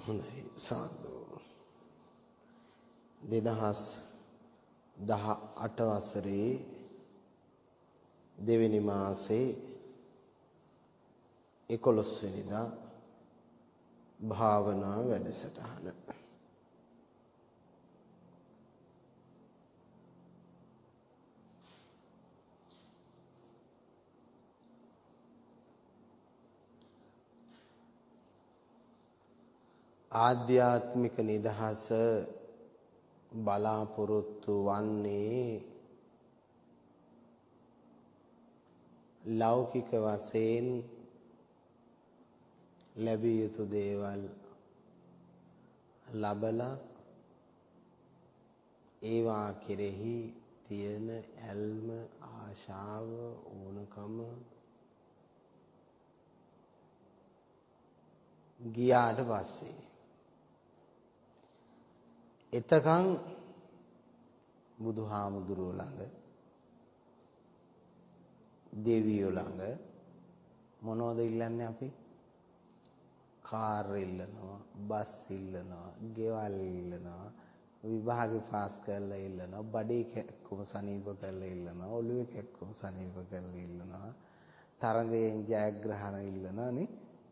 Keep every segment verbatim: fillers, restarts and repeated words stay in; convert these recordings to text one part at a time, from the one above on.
හොඳයි සාදු. දෙදහස් දහඅට වසරේ දෙවෙනි මාසේ එකොළොස් වෙනිදා භාවනා වැඩසටහන. ආධ්‍යාත්මික නිදහස බලාපොරොත්තු වන්නේ ලෞකික වශයෙන් ලැබිය යුතු දේවල් ලබලා ඒවා කෙරෙහි තියෙන ඇල්ම ආශාව ඕනකම ගියාට පස්සේ එතකන් බුදුහාමුදුරුවෝ ළඟ දෙවියෝ ළඟ මොනවද ඉල්ලන්නේ අපි? කාර් ඉල්ලනවා, බස් ඉල්ලනවා, ගෙවල් ඉල්ලනවා, විභාගෙ පාස් කරලා ඉල්ලනවා, බඩේ කැක්කුම සනීප කරලා ඉල්ලනවා, ඔළුවේ කැක්කුම සනීප කරලා ඉල්ලනවා, තරඟයෙන් ජයග්‍රහණ ඉල්ලනවා නේ.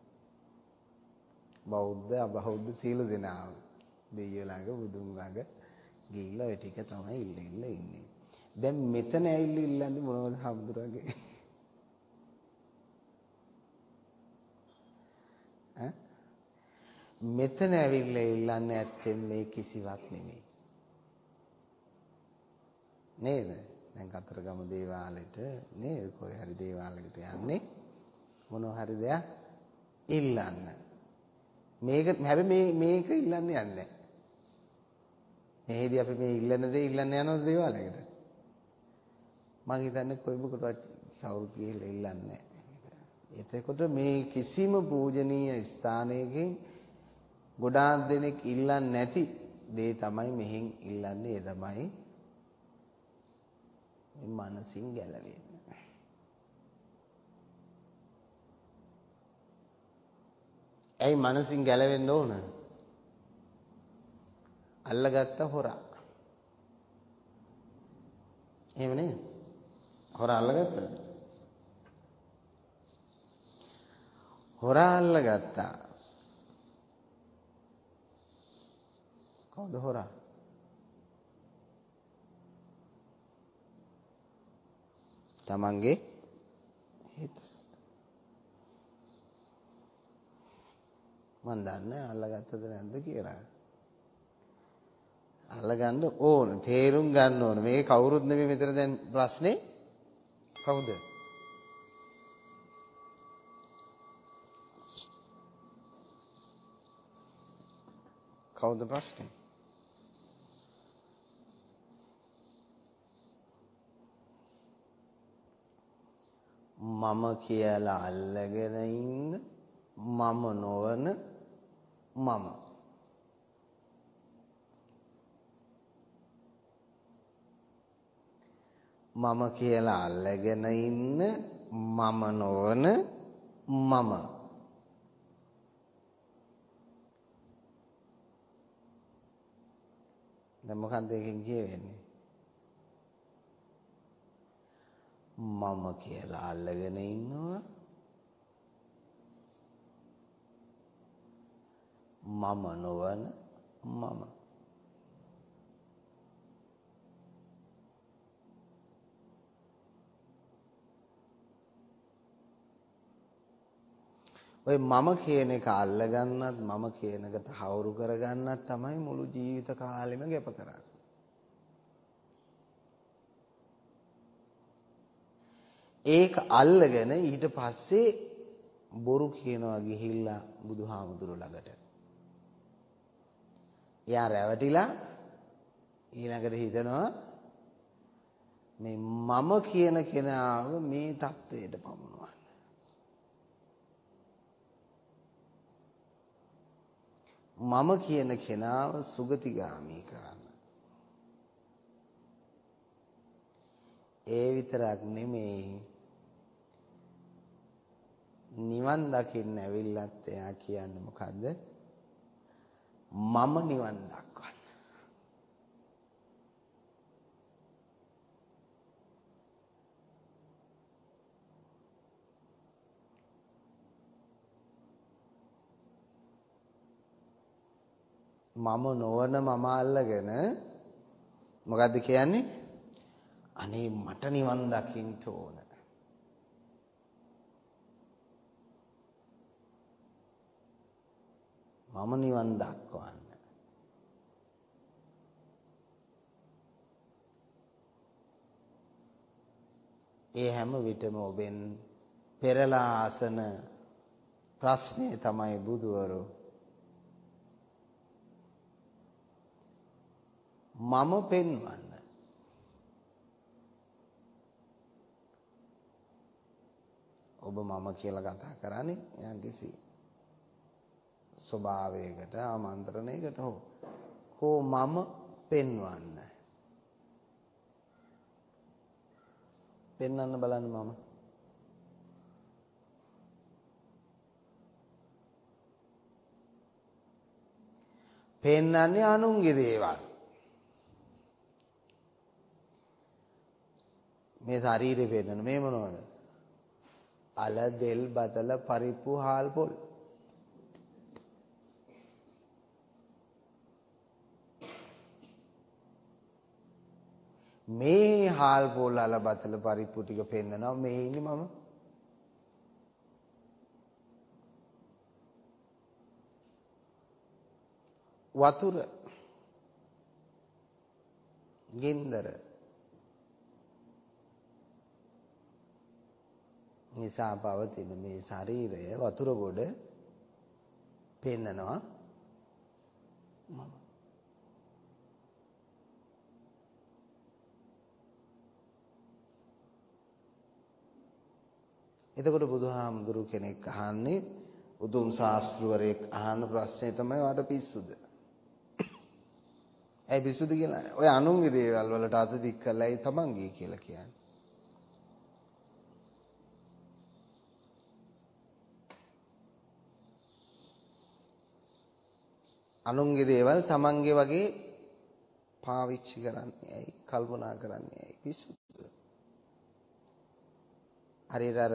බෞද්ධ අබෞද්ධ සීල දෙනාව දෙවියෝ ළඟ බුදුන් ළඟ ගිහිල්ලා ඒ ටික තමයි ඉල්ල ඉල්ල ඉන්නේ. දැන් මෙතන ඇවිල්ලා ඉල්ලන්නේ මොනවද හම්දුරගේ? ඈ මෙතන ඇවිල්ලා ඉල්ලන්නේ ඇත්තෙන් මේ කිසිවක් නෙමෙයි. නේද? දැන් කතරගම දේවාලෙට නේද කොයි හරි දේවාලයකට යන්නේ මොනවා හරි දෙයක් ඉල්ලන්න. මේක හැබැයි මේ මේක ඉල්ලන්න යන්නේ නැහැ. මෙහෙදී අපි මේ ඉල්ලන දේ ඉල්ලන්න යනවද දේවාලයකට? මම හිතන්නේ කොයිබකටවත් කවුරුත් ගිහිල්ලා ඉල්ලන්නේ නැහැ. එතකොට මේ කිසිම පූජනීය ස්ථානයකින් ගොඩාක් දෙනෙක් ඉල්ලන්නේ නැති දේ තමයි මෙහෙන් ඉල්ලන්නේ. ඒ තමයි මේ මනසින් ගැලවෙන්න. ඇයි මනසින් ගැලවෙන්න ඕන? අල්ලගත්ත හොරා. එහෙම නේද? හොරා අල්ලගත්තද? හොරා අල්ලගත්තා. කවුද හොරා? තමන්ගේ හිත. මන් දන්නේ අල්ලගත්තද නැද්ද කියලා. අල්ලගන්න ඕන, තේරුම් ගන්න ඕන. මේක කවුරුත් නෙමෙයි මෙතන දැන් ප්‍රශ්නේ. කවුද? කවුද ප්‍රශ්නේ? මම කියලා අල්ලගෙන ඉන්න මම නොවන මම. මම කියලා අල්ලගෙන ඉන්න මම නොවන මම. දැන් මොකක්ද එකෙන් කියවෙන්නේ? මම කියලා අල්ලගෙන ඉන්නවා මම නොවන මම. ඔය මම කියන එක අල්ලගන්නත් මම කියන එක තහවුරු කරගන්නත් තමයි මුළු ජීවිත කාලෙම ගත කරන්නේ. ඒක අල්ලගෙන ඊට පස්සේ බොරු කියනවා ගිහිල්ලා බුදුහාමුදුරු ළඟට. එයා රැවටිලා ඊළඟට හිතනවා මේ මම කියන කෙනාව මේ தത്വයට පමුණවන්න. මම කියන කෙනාව සුගතිගාමී කරන්න. ඒ විතරක් නෙමෙයි නිවන් දකින්න ඇවිල්ලත් එයා කියන්නේ මොකද්ද? මම නිවන් දක්වන්න. මම නොවන මම අල්ලගෙන මොකද්ද කියන්නේ? අනේ මට නිවන් දකින්න ඕන. මම නිවන් දක්වන්න. ඒ හැම විටම ඔබෙන් පෙරලා අසන ප්‍රශ්නේ තමයි බුදුවරු මම පෙන්වන්න. ඔබ මම කියලා කතා කරන්නේ යම්කිසි ස්වභාවයකට ආමන්ත්‍රණයකට හෝ හෝ මම පෙන්වන්න. පෙන්වන්න බලන්න මම. පෙන්වන්නේ අනුන්ගේ දේවල්. මේ ශරීරේ පෙන්වන මේ මොනවද? අල දෙල් බතල පරිප්පු හාල් පොල්. මේ හාල් පොල් අල බතල පරිප්පු ටික පෙන්නනවා මේ ඉන්නේ මම. වතුර ගින්දර නිසා පවතින මේ ශරීරය වතුර ගොඩ පෙන්නනවා මම. එතකොට බුදුහාමුදුරු කෙනෙක් අහන්නේ උතුම් ශාස්ත්‍රවරයෙක් අහන ප්‍රශ්නේ තමයි වාට පිස්සුද? ඇයි පිස්සුද කියලා? ඔය අනුන්ගේ දේවල් වලට අත දික් කළා ඒ තමන්ගේ කියලා කියන්නේ. අනුන්ගේ දේවල් තමන්ගේ වගේ පාවිච්චි කරන්නේ ඇයි? කල්පනා කරන්නේ ඇයි? පිස්සුද? හරියට අර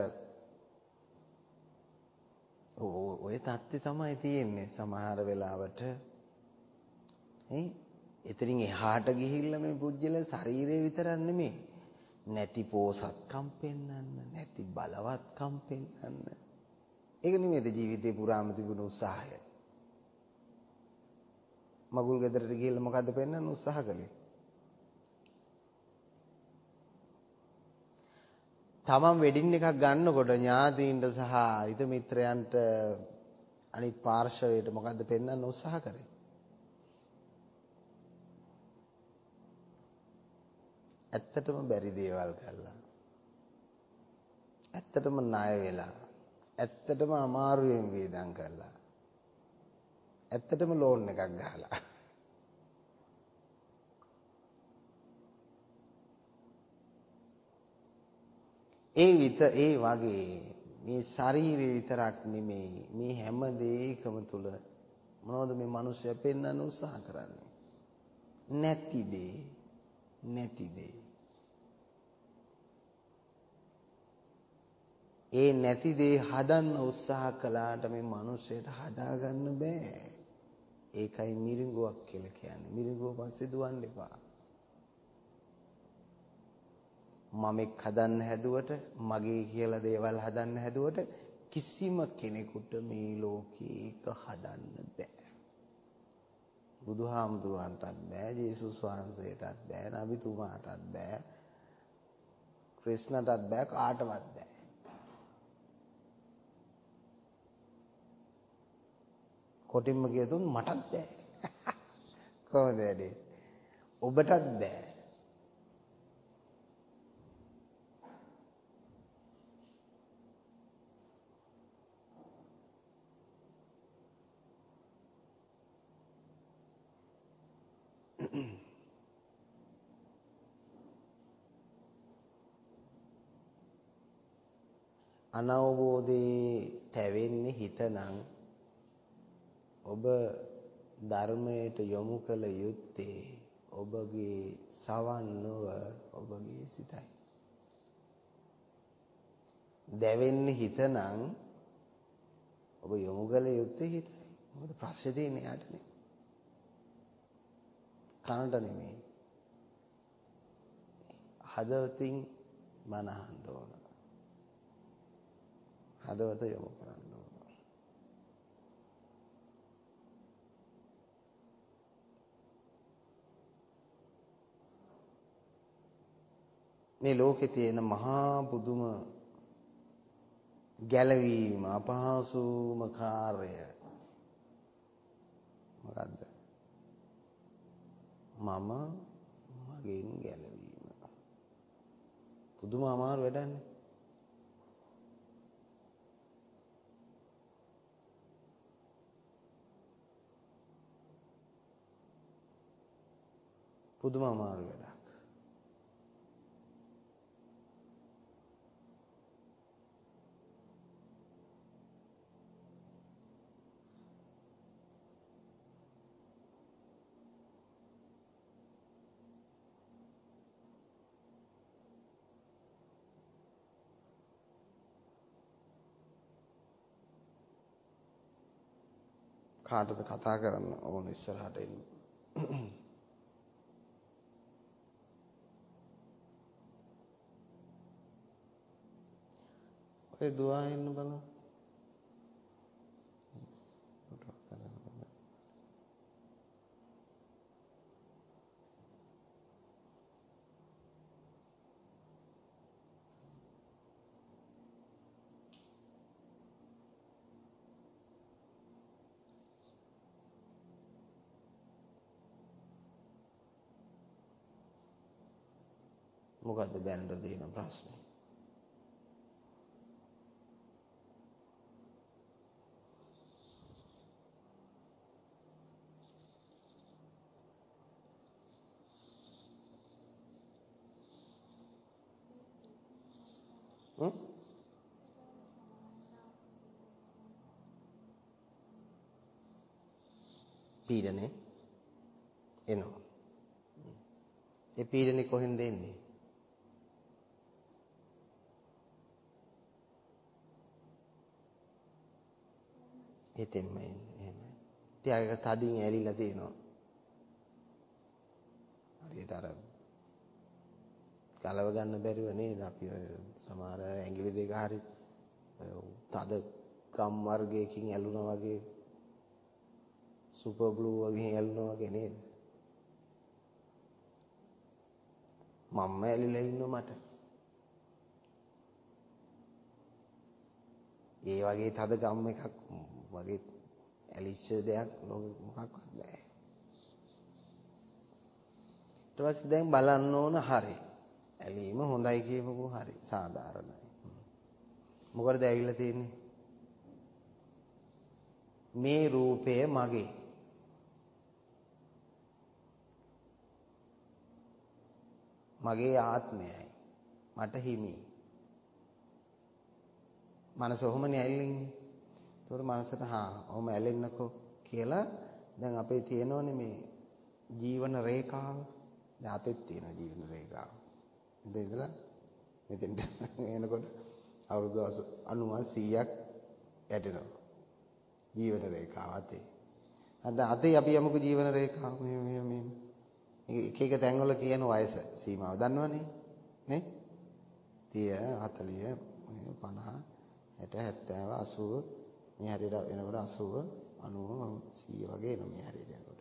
ඔය தත්ති තමයි තියෙන්නේ සමහර වෙලාවට. ඈ එතනින් එහාට ගිහිල්ලා මේ පුජ්‍යල ශරීරය විතරක් නෙමෙයි නැති පෝසත්කම් පෙන්වන්න, නැති බලවත්කම් පෙන්වන්න. ඒක නෙමෙයිද ජීවිතේ පුරාම තිබුණු උත්සාහය. මගුල් ගෙදරට ගිහිල්ලා මොකද්ද පෙන්වන්න උත්සාහ කළේ? තමන් වෙඩින් එකක් ගන්නකොට ඥාතීන්ට සහ හිත මිත්‍රයන්ට අනිත් පාර්ශවයට මොකද්ද පෙන්වන්න උත්සාහ කරේ? ඇත්තටම බැරි දේවල් කළා. ඇත්තටම ණය වෙලා. ඇත්තටම අමාරුවෙන් වේදම් කළා. ඇත්තටම ලෝන් එකක් ගහලා. ඒ විත ඒ වගේ මේ ශරීරය විතරක් නෙමෙයි මේ හැම දෙයකම තුල මොනවද මේ මිනිස්සු පෙන්වන්න උත්සාහ කරන්නේ? නැති දේ නැති දේ. ඒ නැති දේ හදන්න උත්සාහ කළාට මේ මිනිස්සෙට හදාගන්න බෑ. ඒකයි මිරිඟුවක් කියලා කියන්නේ. මිරිඟුව පස්සේ දුවන්න එපා. මමෙක් හදන්න හැදුවට මගේ කියලා දේවල් හදන්න හැදුවට කිසිම කෙනෙකුට මේ ලෝකේ ඒක හදන්න බෑ. බුදුහාමුදුරන්ටත් බෑ, ජේසුස් වහන්සේටත් බෑ, නබිතුමාටත් බෑ, ක්‍රිස්ණටත් බෑ, කාටවත් බෑ. කොටින්ම කියතුන් මටත් බෑ. කොහොමද වැඩේ? ඔබටත් බෑ. අනවබෝධයේ තැවෙන්නේ හිතනම් ඔබ ධර්මයට යොමු කළ යුත්තේ ඔබගේ සවන් නොව ඔබගේ සිතයි. දැවෙන්නේ හිතනම් ඔබ යොමු කළ යුත්තේ හිතයි. මොකද ප්‍රශ්නේ තියෙන්නේ යාටනේ. කනට නෙමෙයි. හදවතින් මන අහන්න ඕන. හදවත යොමු කරන්න ඕන. මේ ලෝකේ තියෙන මහා පුදුම ගැලවීම අපහසුම කාර්ය මොකද්ද? මම මගෙන් ගැලවීම. පුදුම අමාරු වැඩන්නේ. පුදුම අමාරු වැඩක්. කාටද කතා කරන්න ඕන ඉස්සරහට එන්න. ඔය දුවා එන්න බලන්න. මොකද්ද දැනට තියෙන ප්‍රශ්නේ? හ්ම්? පීඩනේ එනවා. ඒ පීඩනේ කොහෙන්ද එන්නේ? හිතෙන්ම එන්නේ එහෙමයි. ටිකක් තදින් ඇලිලා තියෙනවා. හරියට අර ගලව ගන්න බැරිව නේද අපි ඔය සමහර ඇඟිලි දෙක හරි තද ගම් වර්ගයකින් ඇලුනා වගේ සුපර් ග්ලූ වගේ ඇලුනා වගේ නේද? මම්ම ඇලිලා ඉන්නවා මට. ඒ වගේ තද ගම් එකක් වගේ ඇලිච්ච දෙයක් මොකක්වත් නැහැ. ඊට පස්සේ දැන් බලන්න ඕන හරි. ඇලීම හොඳයි කියමුකෝ හරි සාධාරණයි. මොකටද ඇවිල්ලා තියෙන්නේ? මේ රූපය මගේ. මගේ ආත්මයයි. මට හිමි. මනස ඔහොමනේ ඇල්ලෙන්නේ. ඒතකොට මනසට හා ඔහොම ඇලෙන්නකෝ කියලා දැන් අපේ තියෙනවනේ මේ ජීවන රේඛාව. දැන් අපේ තියෙන ජීවන රේඛාව. මෙතන ඉඳලා මෙතෙන්ට එනකොට අවුරුදු අනූව සීයක් යටෙනවා. ජීවන රේඛාව අතේ. අද අතේ අපි යමුකෝ ජීවන රේඛාව මෙහෙම මෙහෙම මෙහෙම. එක එක තැන්වල කියන වයස සීමාව දන්නවනේ නේ? තිය හතළිය පනහ හැට හැත්තෑව අසූව මේ හැටියට එනකොට අසූව අනූව සීය වගේ එනවා මේ හැටියට යනකොට.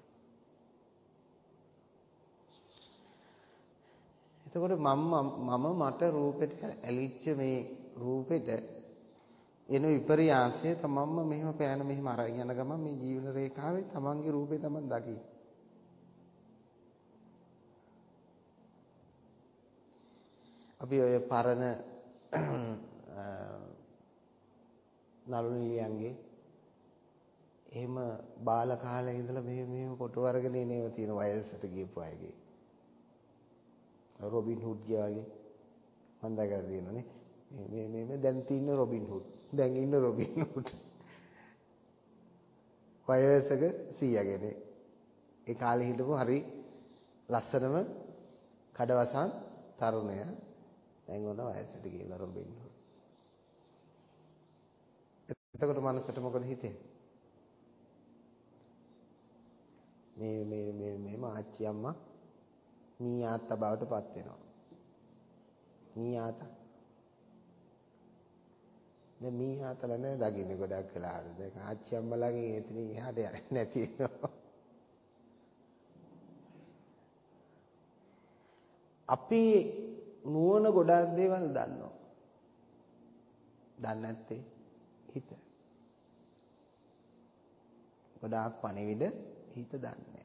එතකොට මම මම මට රූපෙට ඇලිච්ච මේ රූපෙට එන විපර්යාසය තමන්ම මෙහෙම පෑන මෙහෙම අරගෙන යන ගමන් මේ ජීවන රේඛාවේ තමන්ගේ රූපේ තමන් දකි. අපි ඔය පරණ නළු නිලියන්ගේ එහෙම බාල කාලේ ඉඳලා මෙහෙම මෙහෙම ෆොටෝ අරගෙන එනේව තියෙන වයසට ගියපු අයගේ. රොබින් හුඩ් ගියාගේ මම දැකලා තියෙනනේ. මේ මේ මේ දැන් තියෙන රොබින් හුඩ්. දැන් ඉන්න රොබින් හුඩ්. වයසක සීයාගේ ඒ කාලේ හිටපු හරි ලස්සනම කඩවසන් තරුණයා දැන් ඔන්න වයසට ගිහලා රොබින් හුඩ්. එතකොට මනසට මොකද හිතෙන්නේ? මේ මේ මේ මේ මාච්චි අම්මා මීයාත්තා බවට පත් වෙනවා. මීයාත්තා දැන් මීයාත්තලා නෑ දකින්නේ ගොඩක් වෙලාවට. දැන් ආච්චි අම්මලාගෙන් එතනින් එහාට යන්නේ නැති වෙනවා. අපි නුවණ ගොඩක් දේවල් දන්නවා. දන්නේ නැත්තේ හිත. ගොඩාක් පණිවිඩ හිත දන්නේ.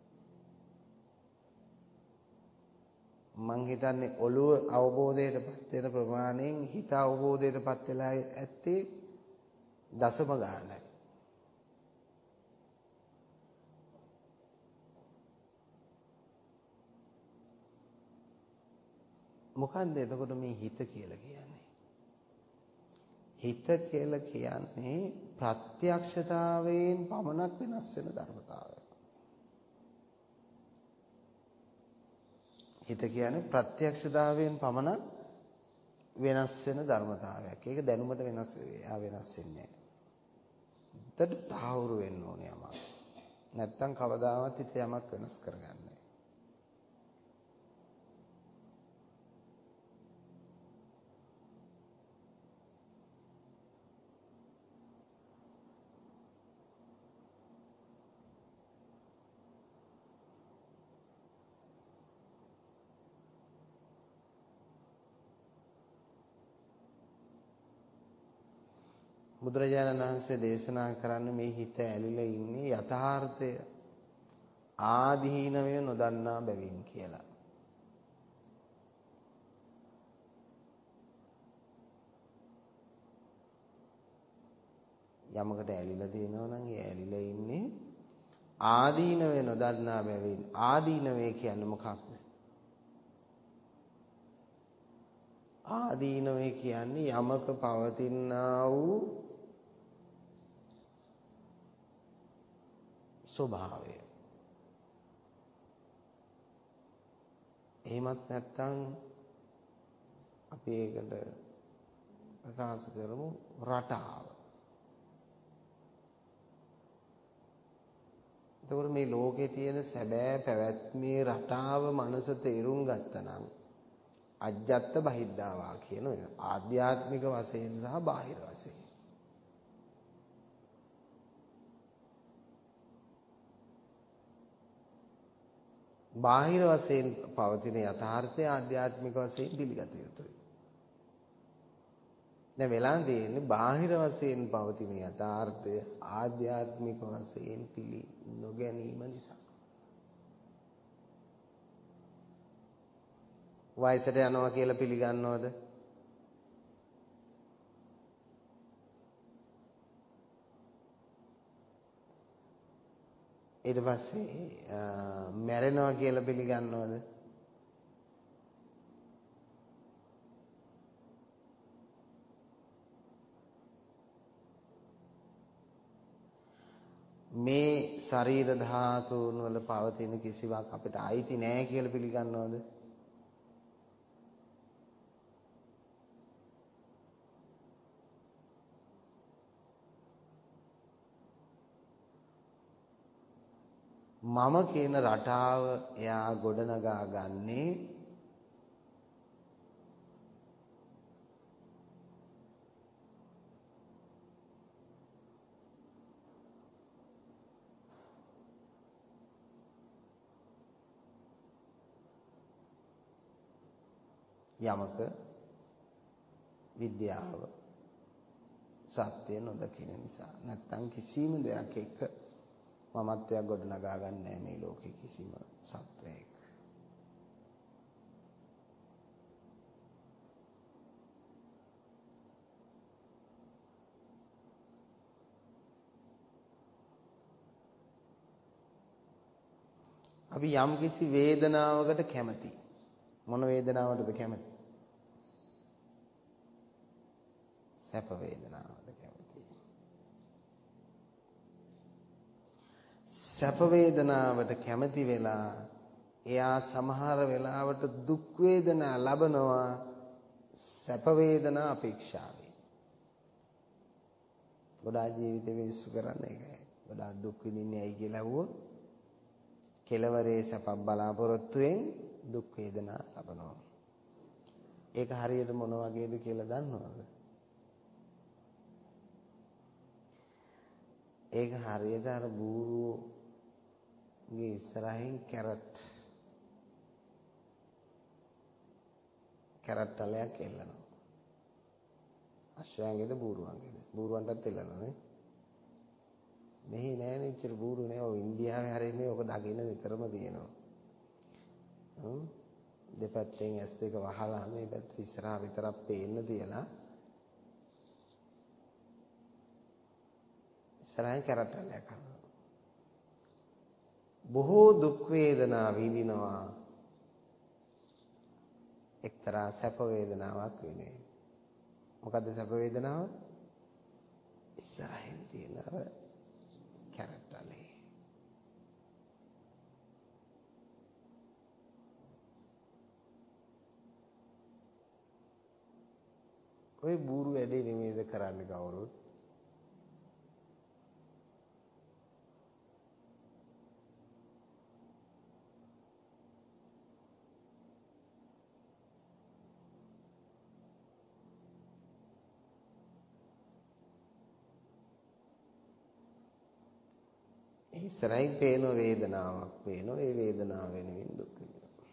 මං හිතන්නේ ඔළුව අවබෝධයටපත් වෙන ප්‍රමාණයෙන් හිත අවබෝධයටපත් වෙලා ඇත්තේ දශම ගානයි. මොකන්ද එතකොට මේ හිත කියලා කියන්නේ? හිත කියලා කියන්නේ ප්‍රත්‍යක්ෂතාවයෙන් පමණක් වෙනස් වෙන ධර්මතාවයක්. හිත කියන්නේ ප්‍රත්‍යක්ෂතාවයෙන් පමණක් වෙනස් වෙන ධර්මතාවයක්. ඒක දැනුමට වෙනස් වෙනවා වෙනස් වෙන්නේ නැහැ. හිතට තාවුරු වෙන්න ඕනේ යමක්. නැත්තම් කවදාවත් හිත යමක් වෙනස් කරගන්නේ නැහැ. බුදුරජාණන් වහන්සේ දේශනා කරන්නේ මේ හිත ඇලිලා ඉන්නේ යථාර්ථය ආදීනවය නොදන්නා බැවින් කියලා. යමකට ඇලිලා තියෙනවා නම් ඒ ඇලිලා ඉන්නේ ආදීනවය නොදන්නා බැවින්. ආදීනවය කියන්නේ මොකක්ද? ආදීනවය කියන්නේ යමක පවතිනා වූ ස්වභාවය. එහෙමත් නැත්නම් අපි ඒකට ප්‍රකාශ කරමු රටාව. එතකොට මේ ලෝකේ තියෙන සැබෑ පැවැත්මේ රටාව මනස තේරුම් ගත්තනම් අජ්ජත් බහිද්ධාවා කියන එක ආධ්‍යාත්මික වශයෙන් සහ බාහිර වශයෙන්. බාහිර වශයෙන් පවතින යථාර්ථය ආධ්‍යාත්මික වශයෙන් පිළිගත යුතුයි. දැන් වෙලා තියෙන්නේ බාහිර වශයෙන් පවතින යථාර්ථය ආධ්‍යාත්මික වශයෙන් පිළි නොගැනීම නිසා. වයසට යනවා කියලා පිළිගන්නවද? ඊට පස්සේ මැරෙනවා කියලා පිළිගන්නවද? මේ ශරීර ධාතුන් වල පවතින කිසිවක් අපිට අයිති නෑ කියලා පිළිගන්නවද? මම කියන රටාව එයා ගොඩනගා ගන්නේ යමක විද්‍යාව සත්‍ය නොදකින නිසා. නැත්තම් කිසිම දෙයක් එක්ක මමත්වයක් ගොඩනගා ගන්න නැහැ මේ ලෝකේ කිසිම සත්වයක. අපි යම් කිසි වේදනාවකට කැමති. මොන වේදනාවකටද කැමති? සැප වේදනාවකට කැමති. සැප වේදනාවට කැමති වෙලා එයා සමහර වෙලාවට දුක් වේදනා ලබනවා සැප වේදනා අපේක්ෂාවෙන්. ගොඩාක් ජීවිතේ මිනිස්සු කරන්නේ ඒකයි. ගොඩාක් දුක් විඳින්නේ ඇයි කියලා අහුවොත් කෙලවරේ සැපක් බලාපොරොත්තුෙන් දුක් වේදනා ලබනවා. ඒක හරියට මොන වගේද කියලා දන්නවද? ඒක හරියට අර බූරුගේ ඉස්සරහින් කැරට් කැරට් තලයක් එල්ලනවා. අශ්වයන්ගේද බූරුවන්ගේද? බූරුවන්ටත් එල්ලනවා නේ. මෙහි නෑනේ ඉච්චර බූරු නෑ. ඔය ඉන්දියාවේ හරියන්නේ ඔක දකින්න විතරම තියෙනවා. හ්ම් දෙපැත්තෙන් ඇස් දෙක වහලා මේ පැත්ත ඉස්සරහා විතරක් පේන්න තියලා ඉස්සරහින් කැරට් තලයක් කරනවා. බොහෝ දුක් වේදනා විඳිනවා එක්තරා සැප වේදනාවක් වෙන්නේ. මොකද්ද සැප වේදනාව? ඉස්සරහින් තියෙන අර කැරට් තලේ. ඔය බూరు වැඩේ නෙමෙයිද කරන්නේ කවුරුත්? ඉස්සරහින් පේන වේදනාවක් පේනවා. ඒ වේදනාව වෙනුවෙන් දුක් විඳිනවා.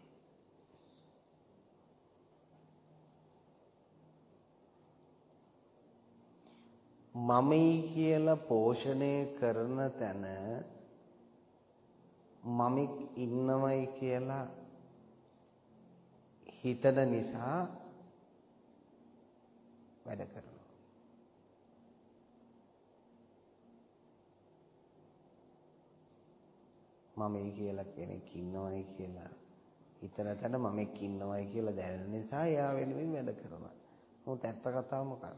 මමයි කියලා පෝෂණය කරන තැන මමෙක් ඉන්නවයි කියලා හිතන නිසා වැඩ කරනවා. මමයි කියලා කෙනෙක් ඉන්නවයි කියලා හිතන තැන මමෙක් ඉන්නවයි කියලා දැනෙන නිසා එයා වෙනුවෙන් වැඩ කරනවා. මොකද ඇත්ත කතාව මොකක්ද?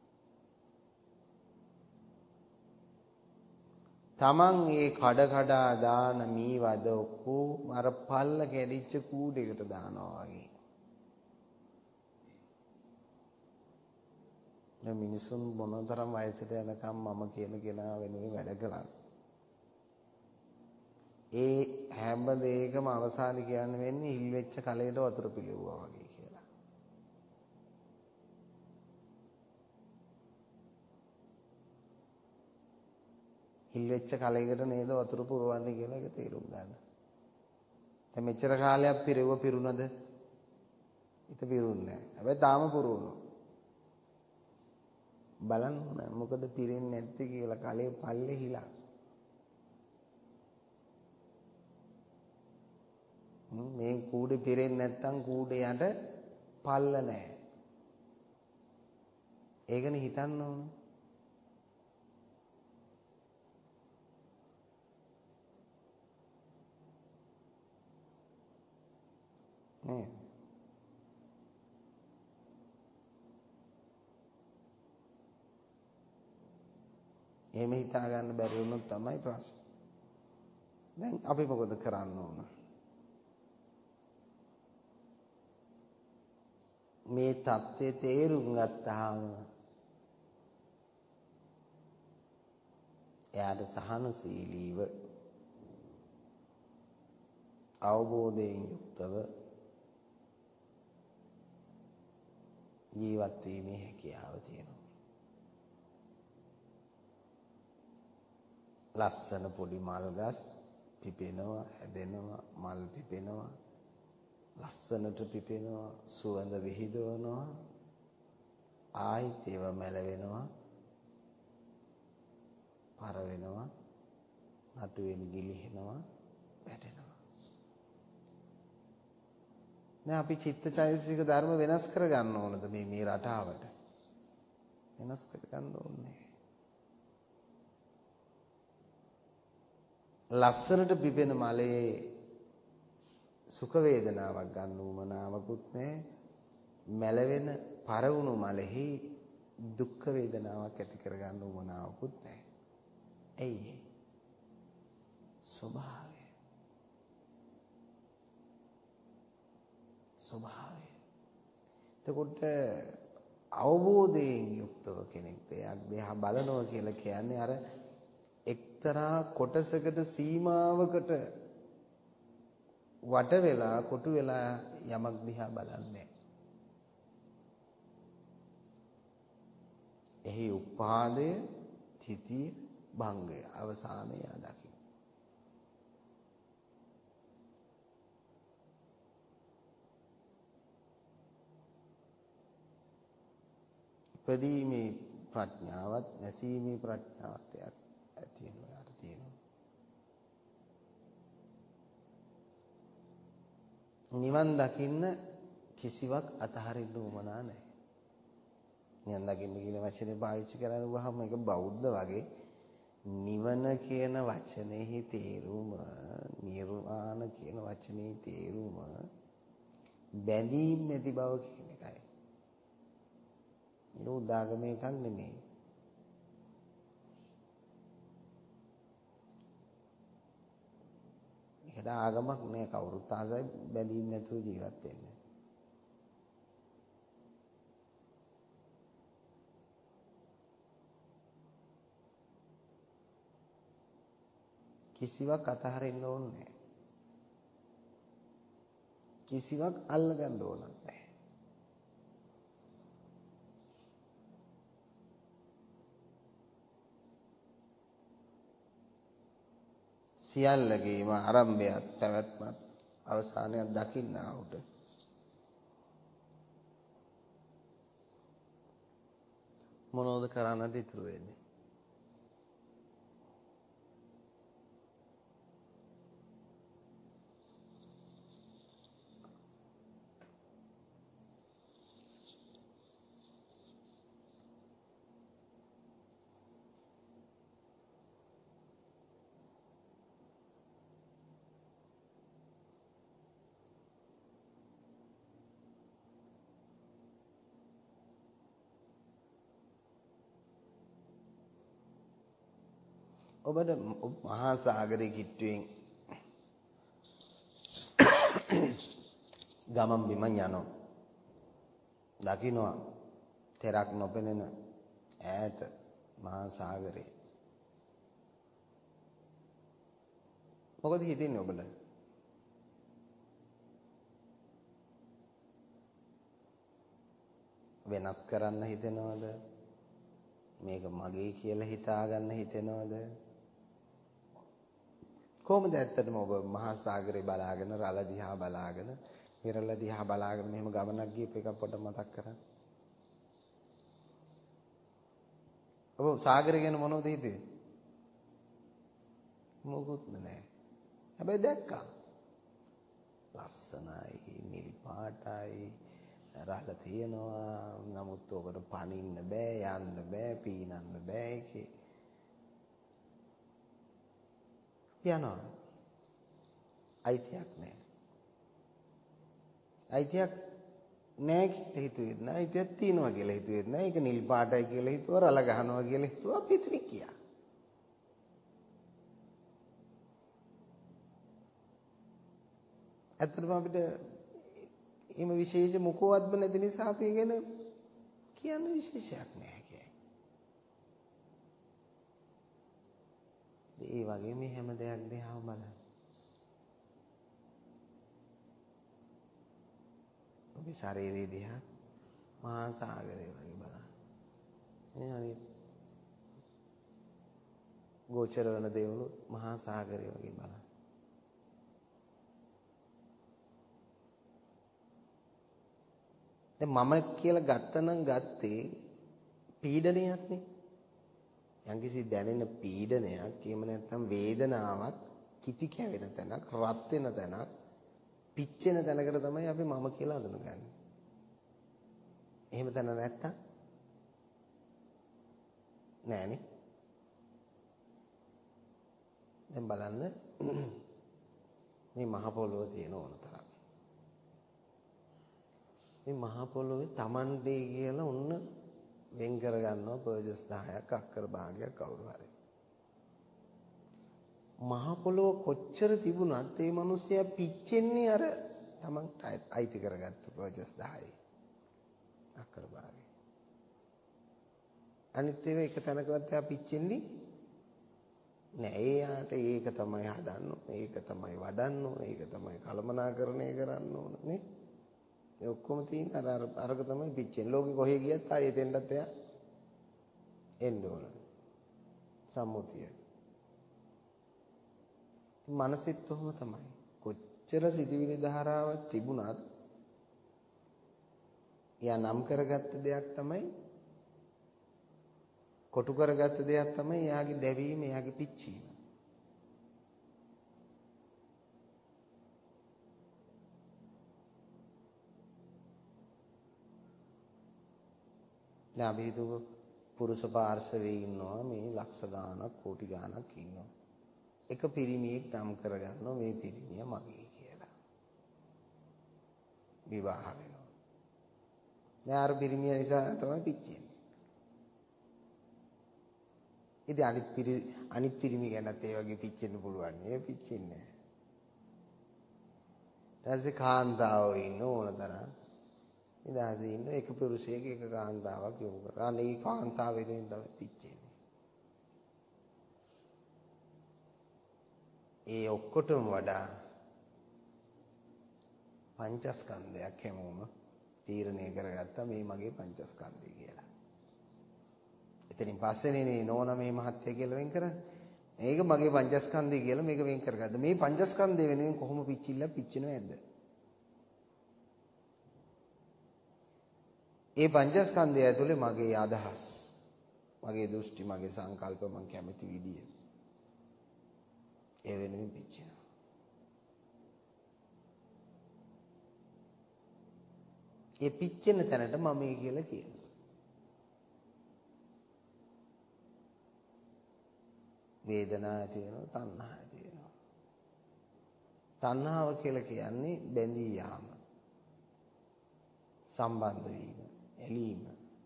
තමන් ඒ කඩ කඩා දාන මී වද ඔක්කොම අර පල්ල කැඩිච්ච කූඩේකට දානවා වගේ. මේ මිනිසුන් මොනතරම් වයසට යනකම් මම කියන කෙනා වෙනුවෙන් වැඩ කළාද? ඒ හැම දෙයකම අවසාන කියන්නේ වෙන්නේ හිල් වෙච්ච කලයට වතුර පිලෙවුවා වගේ කියලා. හිල් වෙච්ච කලයකට නේද වතුර පුරවන්නේ කියලා ඒක තේරුම් ගන්න. දැන් මෙච්චර කාලයක් පිරෙව්ව පිරුණද? හිත පිරුන්නේ නැහැ. හැබැයි තාම පුරවනවා. බලන්න මොකද පිරෙන්නේ නැත්තේ කියලා කලේ පල්ලේ හිලා. මේ කූඩේ පිරෙන්නේ නැත්තම් කූඩේ යට පල්ල නැහැ. ඒකනේ හිතන්න ඕනේ. නේ. එහෙම හිතා ගන්න බැරි වුණොත් තමයි ප්‍රශ්නේ. දැන් අපි මොකද කරන්න ඕන? මේ தත්ත්වය තේරුම් ගත්තාම එයාට සහනශීලීව අවබෝධයෙන් යුක්තව ජීවත් වීමේ හැකියාව තියෙනවා. ලස්සන පොඩි මල් ගස් පිපෙනවා, හැදෙනවා, මල් පිපෙනවා, ලස්සනට පිපෙනවා, සුවඳ විහිදවනවා, ආයිත් ඒවා මැලවෙනවා, පර වෙනවා, නටුවෙන් ගිලිහෙනවා, වැටෙනවා. දැන් අපි චිත්තචෛතසික ධර්ම වෙනස් කර ගන්න ඕනද මේ මේ රටාවට? වෙනස් කර ගන්න ඕනේ. ලස්සනට පිපෙන මලේ සුඛ වේදනාවක් ගන්න උවමනාවකුත් නැහැ. මැලවෙන පරවුණු මලෙහි දුක් වේදනාවක් ඇති කර ගන්න උවමනාවකුත් නැහැ. ඇයි? ස්වභාවය. ස්වභාවය. එතකොට අවබෝධයෙන් යුක්තව කෙනෙක් දෙයක් දිහා බලනවා කියලා කියන්නේ අර එක්තරා කොටසකට සීමාවකට වට වෙලා කොටු වෙලා යමක් දිහා බලන්නේ. එහි උපාදය, තිතිය, භංගය අවසානය දකින්න. ප්‍රදීමේ ප්‍රඥාවත් නැසීමේ ප්‍රඥාවත් ඇති වෙනවා යට තියෙනවා. නිවන් දකින්න කිසිවක් අතහරින්න උවමනා නැහැ. නිවන් දකින්න කියන වචනේ පාවිච්චි කරන්න වහම ඒක බෞද්ධ වගේ නිවන කියන වචනේහි තේරුම නිර්වාණ කියන වචනේ තේරුම බැඳීම් නැති බව කියන එකයි. ඒක උදාගම එකක් නෙමෙයි. ඒකට ආගමක් නෑ. කවුරුත් ආසයි බැඳීම් නැතුව ජීවත් වෙන්න. කිසිවක් අතහරින්න ඕනේ නැහැ. කිසිවක් අල්ලගන්න ඕනත් නැහැ. සියල්ලගේම ආරම්භයත් පැවැත්මත් අවසානයක් දකින්නා උට මොනවද කරන්නට ඉතුරු වෙන්නේ? ඔබට මහා සාගරයේ කිට්ටුවෙන් ගමන් බිමන් යනවා. දකින්නවා තෙරක් නොපෙනෙන ඈත මහා සාගරේ. මොකද හිතෙන්නේ ඔබට? වෙනස් කරන්න හිතෙනවද? මේක මගේ කියලා හිතා ගන්න හිතෙනවද? කොහොමද ඇත්තටම ඔබ මහා සාගරේ බලාගෙන රළ දිහා බලාගෙන විරල දිහා බලාගෙන මෙහෙම ගමනක් ගියපු එක පොඩ්ඩක් මතක් කරන්න. ඔබ සාගරය ගැන මොනවද හිතුවේ? මොකුත් නෑ. හැබැයි දැක්කා. ලස්සනයි, නිල් පාටයි, රළ තියෙනවා. නමුත් ඔබට පනින්න බෑ, යන්න බෑ, පීනන්න බෑ ඒකේ. යනවා. අයිතියක් නෑ. අයිතියක් නෑ කියලා හිතුවේ නෑ. අයිතියක් තියෙනවා කියලා හිතුවේ නෑ. ඒක නිල් පාටයි කියලා හිතුවා, රළ ගහනවා කියලා හිතුවා, පිටින් කියා. ඇත්තටම අපිට එහෙම විශේෂ මොකවත්ම නැති නිසා අපි ගැන කියන්න විශේෂයක් නෑ කියයි. ඒ වගේ මේ හැම දෙයක් දිහා බලන්න. ඔබේ ශරීරය දිහා මහා සාගරය වගේ බලන්න. මේ අනිත් ගෝචර වෙන දේවලු මහා සාගරය වගේ බලන්න. දැන් මම කියලා ගත්තනම් ගත්තේ පීඩනයක් නේ. යම්කිසි දැනෙන පීඩනයක්, එහෙම නැත්නම් වේදනාවක් කිති කැවෙන තැනක්, රත් වෙන තැනක්, පිච්චෙන තැනකට තමයි අපි මම කියලා හඳුනගන්නේ. එහෙම තැන නැත්තම් නෑනේ. දැන් බලන්න මේ මහ පොළොව තියෙන ඕන තරම්. මේ මහ පොළොවේ Tamande කියලා ඔන්න වෙන් කර ගන්නවා පර්ජස් දහයක් අක්කර භාගයක් කවුරු හරි. මහ පොළොව කොච්චර තිබුණත් ඒ මිනිස්සයා පිච්චෙන්නේ අර තමන් අයිති කරගත්ත ප්‍රොජෙස් දහය අක්කර භාගය. අනිත් ඒවා එක තැනකවත් එයා පිච්චෙන්නේ නෑ. එයාට ඒක තමයි හදන්න ඕනේ, ඒක තමයි වඩන්න ඕනේ, ඒක තමයි කළමනාකරණය කරන්න ඕනේ නේ. ඒ ඔක්කොම තියෙන අර අරක තමයි පිච්චෙන්නේ. ලෝකෙ කොහෙ ගියත් ආයෙ දෙන්නත් එයා එන්න ඕන. සම්මුතිය. මනසෙත් ඔහොම තමයි. කොච්චර සිතිවිලි ධාරාවක් තිබුණත් එයා නම් කරගත්ත දෙයක් තමයි, කොටු කරගත්ත දෙයක් තමයි එයාගේ දැවීම, එයාගේ පිච්චීම. දැන් අපි හිතුව පුරුෂ පාර්ශවයේ ඉන්නවා මේ ලක්ෂ ගාණක් කෝටි ගාණක් ඉන්නවා. එක පිරිමියෙක් නම් කරගන්නවා මේ පිරිමිය මගේ කියලා. විවාහ වෙනවා. දැන් අර පිරිමිය නිසා තමයි පිච්චෙන්නේ. ඉතින් අනිත් පිරි අනිත් පිරිමි ගැනත් ඒ වගේ පිච්චෙන්න පුළුවන්. ඒ පිච්චෙන්නේ නැහැ. ඊට පස්සේ කාන්තාවෝ ඉන්න ඕන තරම්. ඉඳාසේ ඉන්න එක පුරුෂයෙක් එක කාන්තාවක් යොමු කරා. අනේ කාන්තාව වෙනින් තමයි පිච්චෙන්නේ. ඒ ඔක්කොටම වඩා පංචස්කන්ධයක් හැමෝම තීරණය කරගත්තා මේ මගේ පංචස්කන්ධය කියලා. එතනින් පස්සේනේ නෝන මේ මහත්ය කියලා වෙන් කරන්නේ. මේක මගේ පංචස්කන්ධය කියලා මේක වෙන් කරගත්තා. මේ පංචස්කන්ධය වෙනුවෙන් කොහොම පිච්චිල්ල පිච්චෙනව ඇද්ද? ඒ පංචස්කන්ධය ඇතුලේ මගේ අදහස්, මගේ දෘෂ්ටි, මගේ සංකල්ප, මං කැමති විදිය ඒ වෙනුවෙන් පිච්චෙනවා. ඒ පිච්චෙන තැනට මම මේ කියලා කියනවා. වේදනාව ඇති වෙනවා, තණ්හා ඇති වෙනවා. තණ්හාව කියලා කියන්නේ බැඳී යාම, සම්බන්ධ වීම, ඇලීම.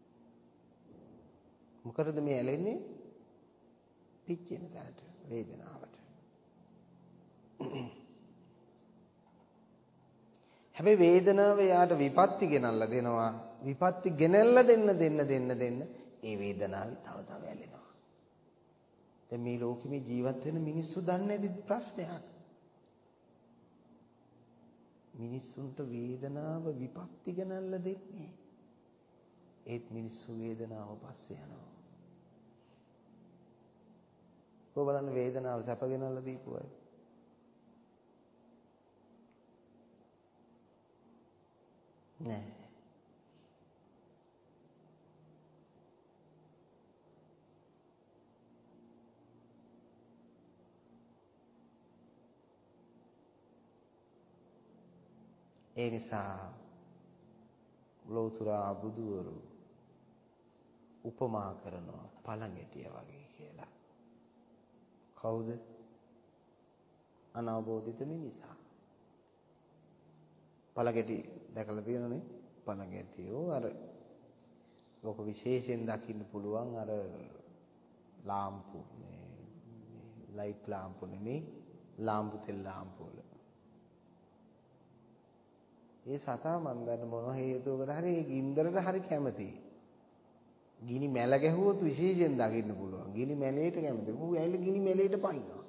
මොකටද මේ ඇලෙන්නේ? පිච්චෙන තැනට, වේදනාවට. හැබැයි වේදනාව යාට විපත්ති ගෙනල්ලා දෙනවා. විපත්ති ගෙනල්ලා දෙන්න දෙන්න දෙන්න දෙන්න ඒ වේදනාවයි තව තව ඇලෙනවා. දැන් මේ ලෝකෙ මේ ජීවත් වෙන මිනිස්සු දන්නේ නැති ප්‍රශ්නයක්. මිනිස්සුන්ට වේදනාව විපත්ති ගෙනල්ලා දෙන්නේ. ඒත් මිනිස්සු වේදනාව පස්සේ යනවා. කොහොමද බලන්න වේදනාව සැප ගෙනල්ලා දීපු අය? නෑ. ඒ නිසා ලෝතර බුදුවරු උපමා කරනවා පළඟැටිය වගේ කියලා. කවුද? අනවබෝධිත මිනිසා. පළඟැටි දැකලා තියෙනනේ? පළඟැටියෝ අර ලෝක විශේෂයෙන් දකින්න පුළුවන් අර ලාම්පු මේ ලයිට් ලාම්පු නෙමෙයි, ලාම්පු තෙල් ලාම්පු වල. ඒ සතා මන් දන්න මොන හේතුවකට හරි ඒ ගින්දරට හරි කැමතියි. ගිනි මැල ගැහුවොත් විශේෂයෙන් දකින්න පුළුවන්. ගිනි මැලේට කැමතියි. ඌ ඇවිල්ලා ගිනි මැලේට පයින්නවා.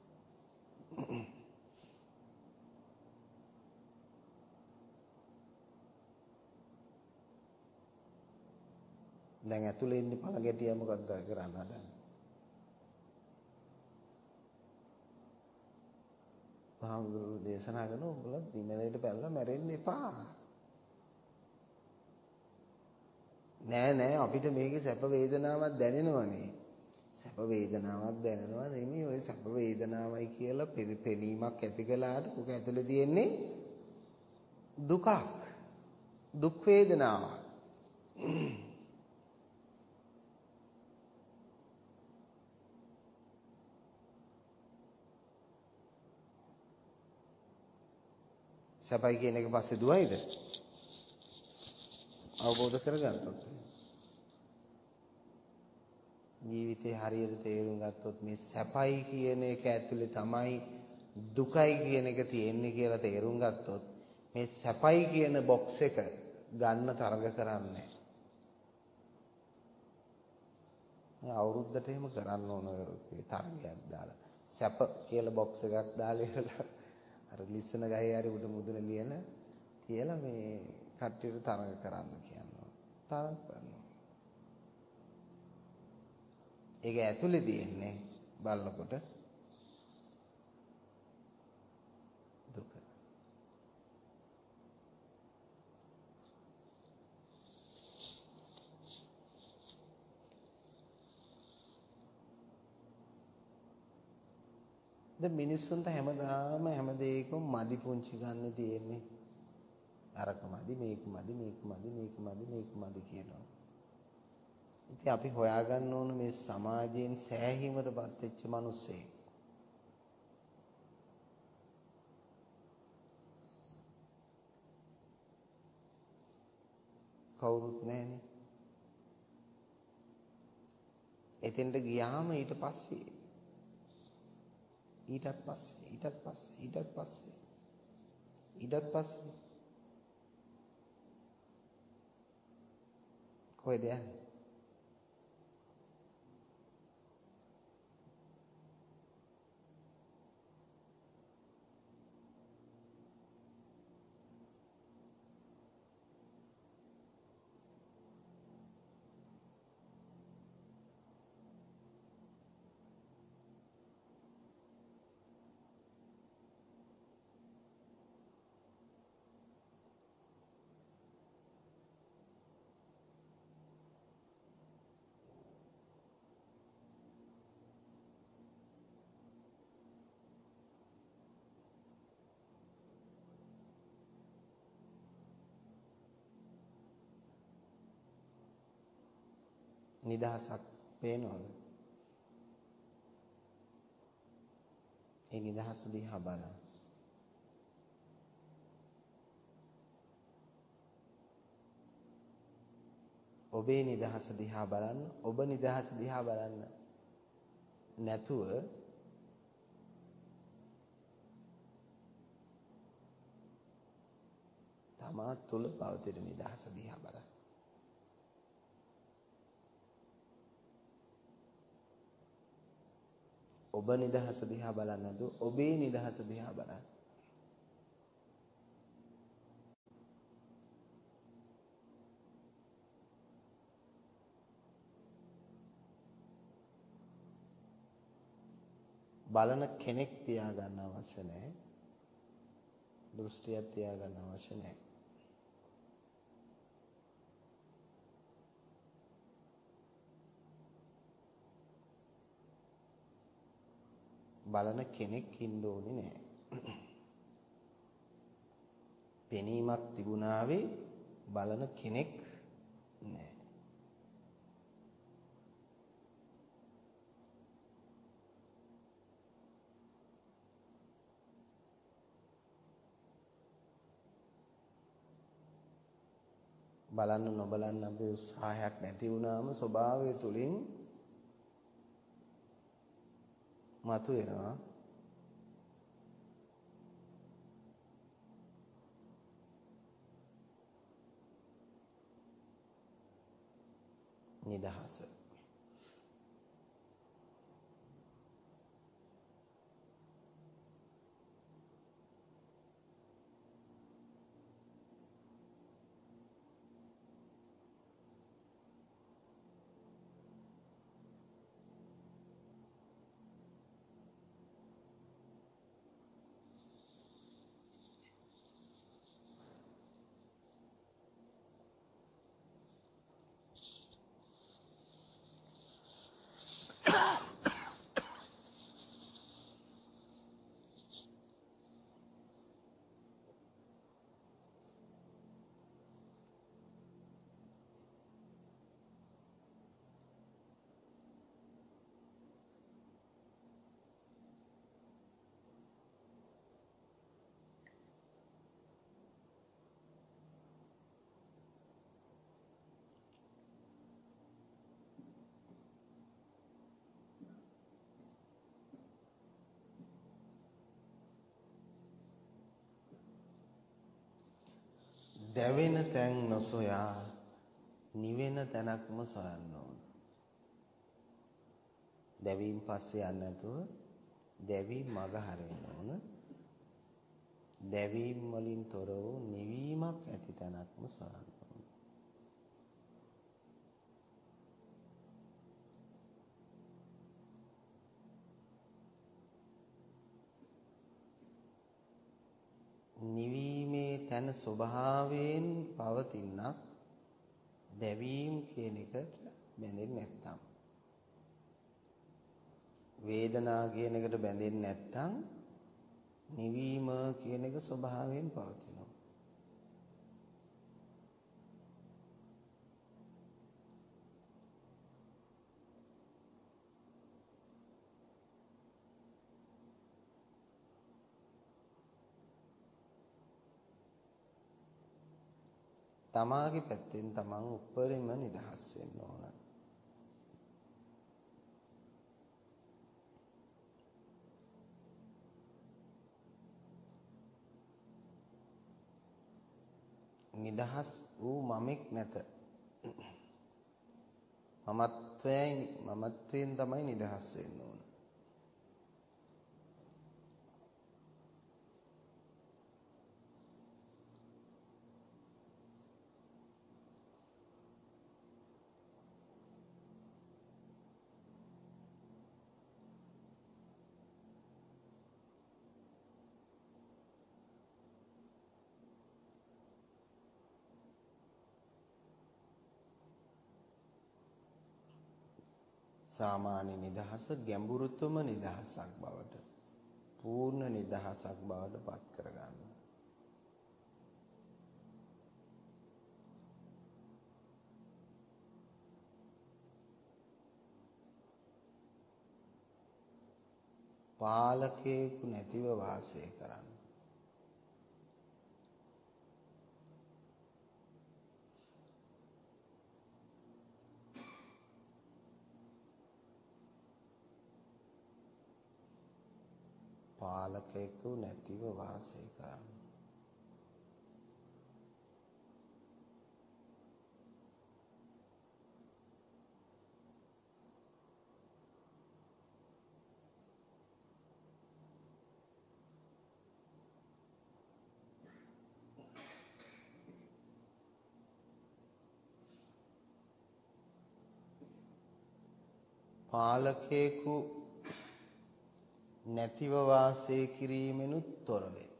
දැන් ඇතුලේ ඉන්නේ පළඟැටියා මොකක්ද කරන්න හදන්නේ? භාමුදුරු දේශනා කරන උඹලා නිමලයට පැනලා මැරෙන්න එපා. නෑ නෑ අපිට මේකේ සැප වේදනාවක් දැනෙනවනේ. සැප වේදනාවක් දැනෙනවා නෙමෙයි ඔය සැප වේදනාවයි කියලා පෙනීමක් ඇති කළාට ඔක ඇතුලේ තියෙන්නේ දුකක්. දුක් වේදනාවක්. සැපයි කියන එක පස්සේ දුවයිද? අවබෝධ කරගන්නත්. ජීවිතේ හරියට තේරුම් ගත්තොත් මේ සැපයි කියන එක ඇතුලේ තමයි දුකයි කියන එක තියෙන්නේ කියලා තේරුම් ගත්තොත් මේ සැපයි කියන බොක්ස් එක ගන්න තරඟ කරන්නේ නැහැ. අවුරුද්දට එහෙම කරන්න ඕන ඒ තරගයක් දාලා. සැප කියලා බොක්ස් එකක් දාලා ඉවරලා අර ලිස්සන ගහේ හරි උඩ මුදුන ලියලා කියලා මේ කට්ටියට තරඟ කරන්න කියනවා. තරඟ කරනවා. ඒක ඇතුලේ තියෙන්නේ බලනකොට දුක. දැන් මිනිස්සුන්ට හැමදාම හැම දෙයකම මදි පුංචි ගන්න තියෙන්නේ. අරක මදි මේක මදි මේක මදි මේක මදි මේක මදි කියනවා. ඉතින් අපි හොයාගන්න ඕන මේ සමාජයෙන් සෑහීමටපත් වෙච්ච මිනිස්සේ. කවුරුත් නැහැනේ. එතෙන්ට ගියාම ඊට පස්සේ ඊටත් පස්සේ ඊටත් පස්සේ ඊටත් පස්සේ ඊටත් පස්සේ කොහෙද යන්නේ? නිදහසක් පේනවද? ඒ නිදහස දිහා බලන්න. ඔබේ නිදහස දිහා බලන්න, ඔබ නිදහස දිහා බලන්න. නැතුව තමා තුළ පවතින නිදහස දිහා බලන්න. ඔබ නිදහස දිහා බලන්න නැතුව ඔබේ නිදහස දිහා බලන්න. බලන කෙනෙක් තියාගන්න අවශ්‍ය නැහැ. දෘෂ්ටියක් තියාගන්න අවශ්‍ය නැහැ. බලන කෙනෙක් ඉන්න ඕනේ නැහැ. පෙනීමක් තිබුණාවේ බලන කෙනෙක් නැහැ. බලන්න නොබලන්න අපේ උත්සාහයක් නැති වුණාම ස්වභාවය තුලින් මතුවෙනවා නිදහස. දැවෙන තැන් නොසොයා නිවෙන තැනක්ම සොයන්න ඕන. දැවීම පස්සේ යන්නේ නැතුව දැවීම මග හරින්න ඕන. දැවීම වලින් තොර වූ නිවීමක් ඇති තැනක්ම සොයන්න ඕන. නිවීමේ තැන ස්වභාවයෙන් පවතිනක් දැවීම කියන එකට බැඳෙන්නේ නැත්තම්, වේදනා කියන එකට බැඳෙන්නේ නැත්තම් නිවීම කියන එක ස්වභාවයෙන් පවතිනවා. තමාගේ පැත්තෙන් තමන් උපරිම නිදහස් වෙන්න ඕන. නිදහස් වූ මමෙක් නැත. මමත්වයෙන් මමත්වයෙන් තමයි නිදහස් වෙන්න ඕන. සාමාන්‍ය නිදහස ගැඹුරුතම නිදහසක් බවට, පූර්ණ නිදහසක් බවට පත් කරගන්න. පාලකයෙකු නැතිව වාසය කරන්න. පාලකයෙකු නැතිව වාසය කරන්න. පාලකයෙකු නැතිව වාසය කිරීමෙනුත් තොර වේ.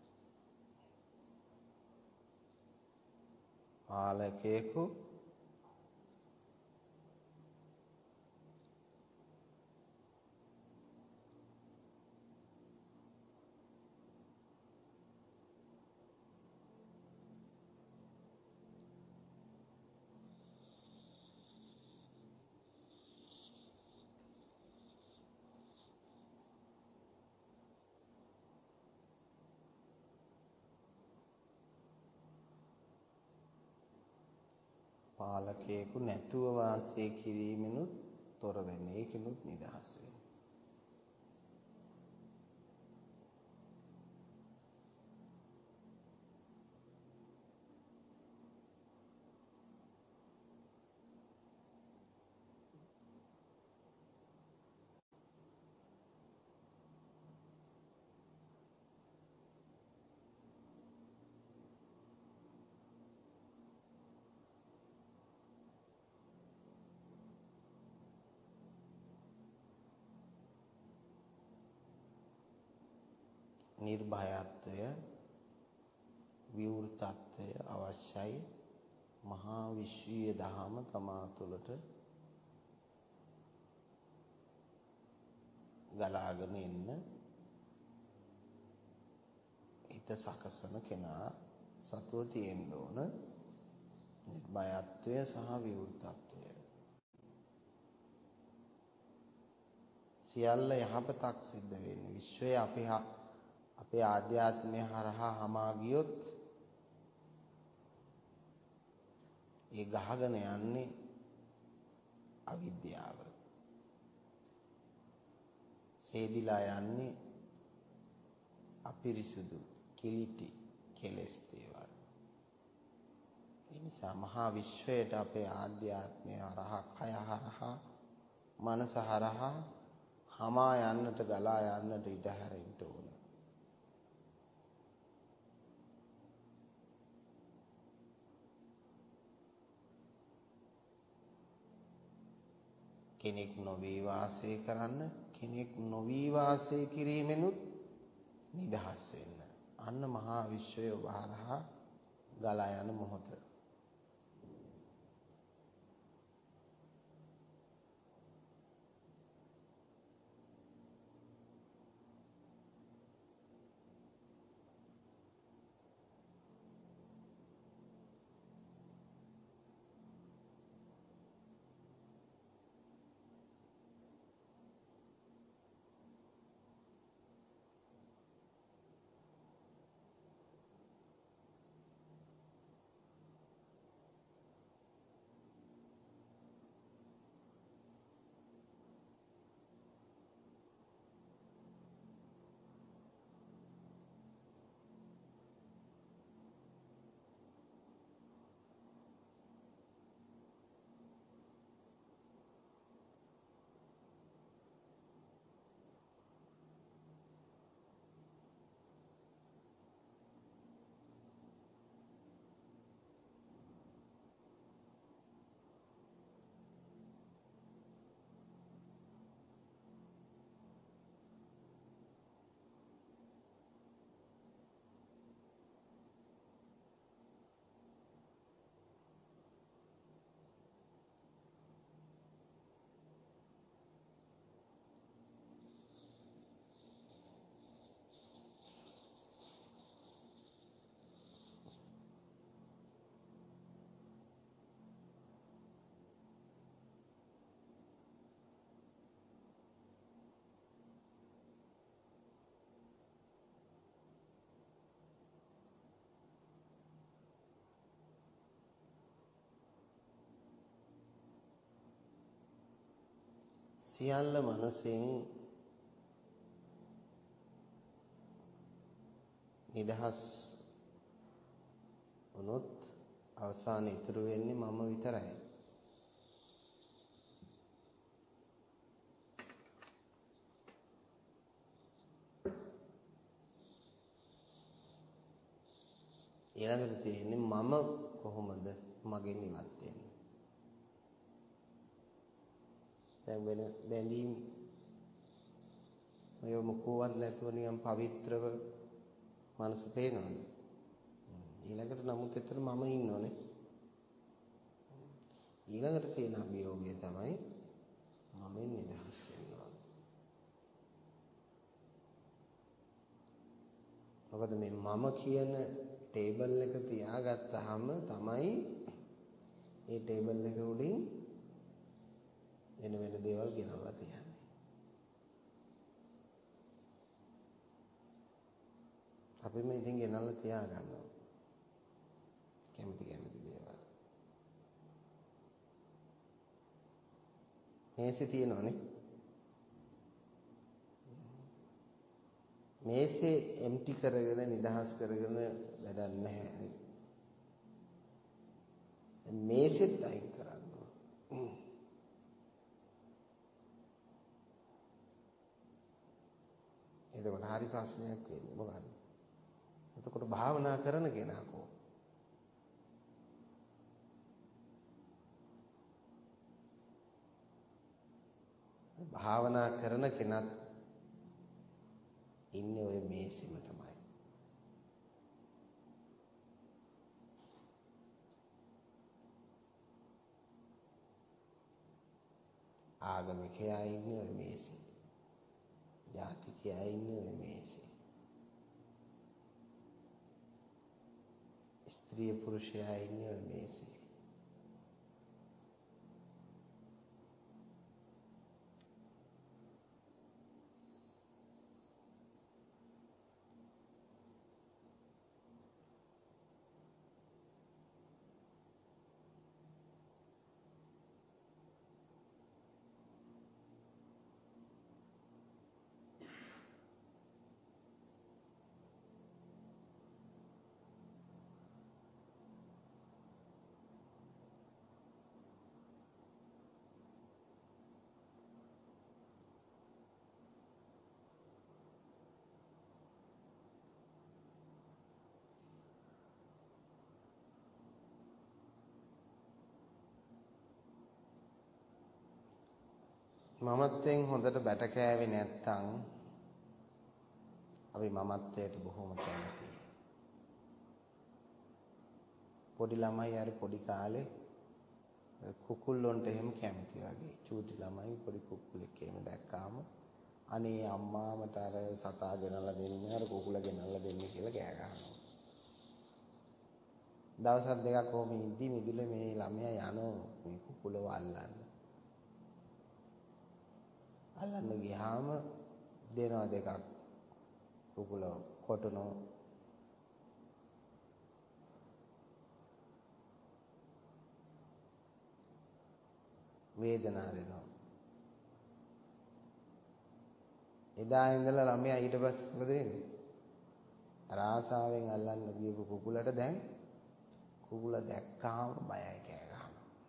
පාලකයෙකු පාලකයෙකු නැතුව වාසය කිරීමෙනුත් තොර වෙන්නේ. ඒකෙනුත් නිදහස් වෙන්නේ. නිර්භයත්වය, විවෘතත්වය අවශ්‍යයි. මහා විශ්වීය දහම තමා තුළට ගලාගෙන එන්න හිත සකසන කෙනා සතුව තියෙන්න ඕන. නිර්භයත්වය සහ විවෘතත්වය. සියල්ල යහපතක් සිද්ධ වෙන්නේ. විශ්වය අපේ අපේ ආධ්‍යාත්මය හරහා හමා ගියොත් ඒ ගහගෙන යන්නේ අවිද්‍යාව. සේදිලා යන්නේ අපිරිසුදු කිලිටි කෙලෙස් දේවල්. ඒ නිසා මහා විශ්වයට අපේ ආධ්‍යාත්මය හරහා, කය හරහා, මනස හරහා හමා යන්නට, ගලා යන්නට ඉඩ හැරෙන්න ඕන. කෙනෙක් නොවී වාසය කරන්න, කෙනෙක් නොවී වාසය කිරීමෙනුත් නිදහස් වෙන්න. අන්න මහා විශ්වය ඔබ හරහා ගලා යන මොහොත. සියල්ල මනසෙන් නිදහස් වුණොත් අවසානයේ ඉතුරු වෙන්නේ මම විතරයි. ඊළඟට තියෙන්නේ මම කොහොමද මගෙන් ඉවත් වෙන්නේ? දැන් වෙන බැඳීම් ඔය මොකවත් නැතුව නිකන් පවිත්‍රව මනස පේනවනේ. ඊළඟට නමුත් එතන මම ඉන්නෝනේ. ඊළඟට තියෙන අභියෝගය තමයි මමෙන් නිදහස් වෙනවා. මොකද මේ මම කියන ටේබල් එක තියාගත්තාම තමයි මේ ටේබල් එක උඩින් වෙන වෙන දේවල් ගෙනල්ලා තියන්නේ. අපි මේ ඉතින් ගෙනල්ලා තියා ගන්නවා. කැමති කැමති දේවල්. මේසෙ තියෙනවනේ. මේසෙ එම්ටි කරගෙන නිදහස් කරගෙන වැඩක් නැහැ. මේසෙත් අයින් කරන්න ඕන. එතකොට හරි ප්‍රශ්නයක් වෙන්නේ මොකක්ද? එතකොට භාවනා කරන කෙනා කො භාවනා කරන කෙනත් ඉන්නේ ඔය මේසෙම තමයි. ආගමිකයා ඉන්නේ ඔය මේසෙ. ජාතිකයා ඉන්නේ ඔය මේසෙ. ස්ත්‍රී පුරුෂයා ඉන්නේ ඔය මේසෙ. මමත්වයෙන් හොඳට බැට කෑවේ නැත්තම් අපි මමත්වයට බොහොම කැමතියි. පොඩි ළමයි අර පොඩි කාලේ කුකුල්ලොන්ට එහෙම කැමති වගේ. චූටි ළමයි පොඩි කුකුලෙක් එහෙම දැක්කාම අනේ අම්මා මට අර සතා ගෙනල්ලා දෙන්න, අර කුකුල ගෙනල්ලා දෙන්න කියලා කෑ ගහනවා. දවස් දෙකක් කොහොම ඉඳි මිදුලේ මේ ළමයා යනවා මේ කුකුලව අල්ලන්න. අල්ලන්න ගියාම දෙනවා දෙකක් කුකුලව කොටනවා. වේදනාව දෙනවා. එදා ඉඳලා ළමයා ඊට පස්සේ මොකද වෙන්නේ? අර ආසාවෙන් අල්ලන්න ගියපු කුකුලට දැන් කුකුල දැක්කාම බයයි කෑ ගහනවා.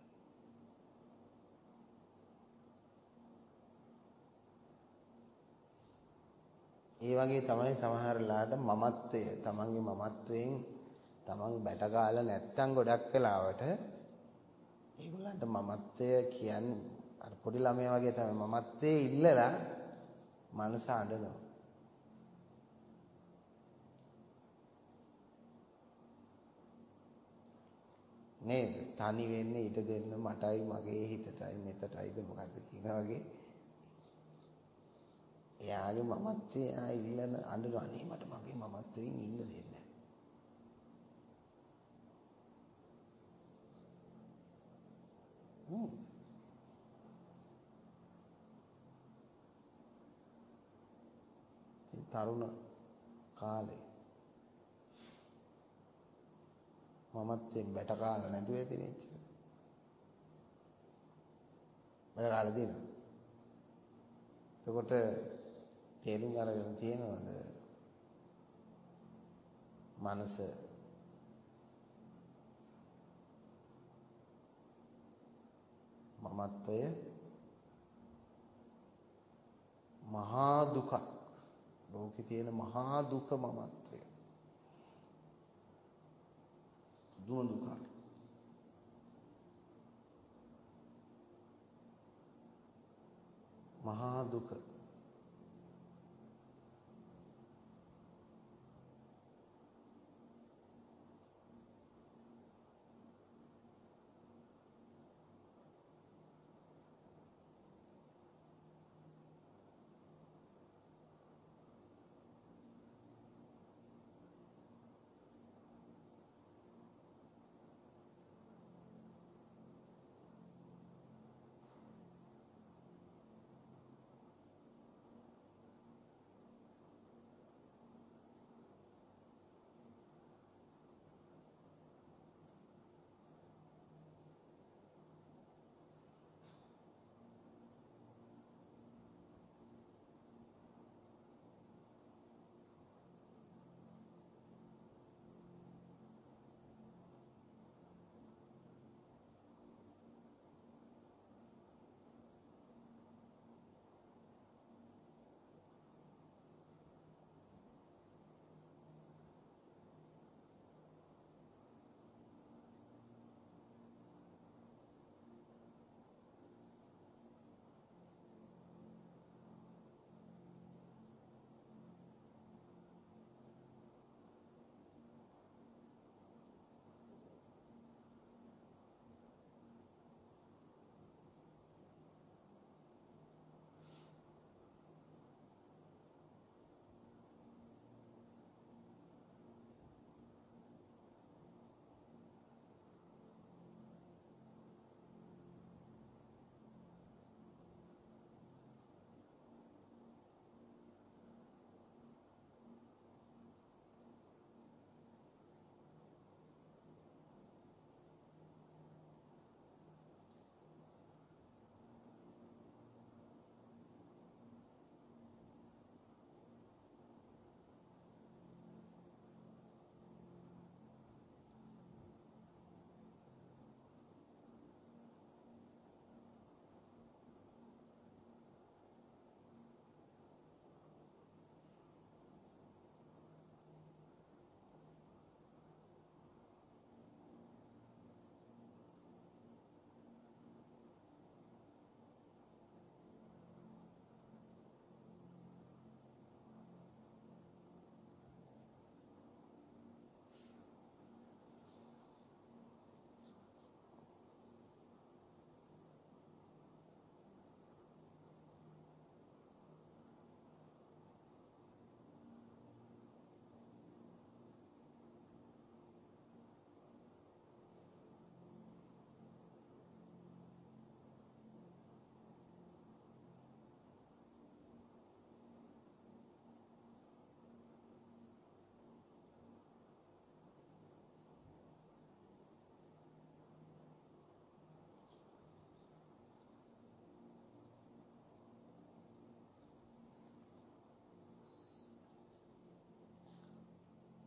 ඒ වගේ තමයි සමහර ලාට මමත්වය, තමන්ගේ මමත්වයෙන් තමන් බැට ගාලා නැත්තම් ගොඩක් වෙලාවට ඒගොල්ලන්ට මමත්වය කියන්නේ අර පොඩි ළමයා වගේ තමයි මමත්වයේ ඉල්ලලා මනස අඬනවා. නේද? තනි වෙන්නේ ඊට දෙන්න මටයි මගේ හිතටයි මෙතටයිද මොකද්ද කියනවා වගේ. එයාගේ මමත්වය ආ ඉල්ලන අඬනවා. අනේ මට මගේ මමත්වයෙන් ඉන්න දෙන්නේ නැහැ. හ්ම්. තරුණ කාලේ මමත්වයෙන් බැට කාලා නැතුව ඇතිනේ. බැට කාලා දිනනවා. එතකොට තේරුම් අරගෙන තියෙනවද මනස මමත්වය මහා දුකක්. ලෝකේ තියෙන මහා දුක මමත්වය. දුම දුක. මහා දුක.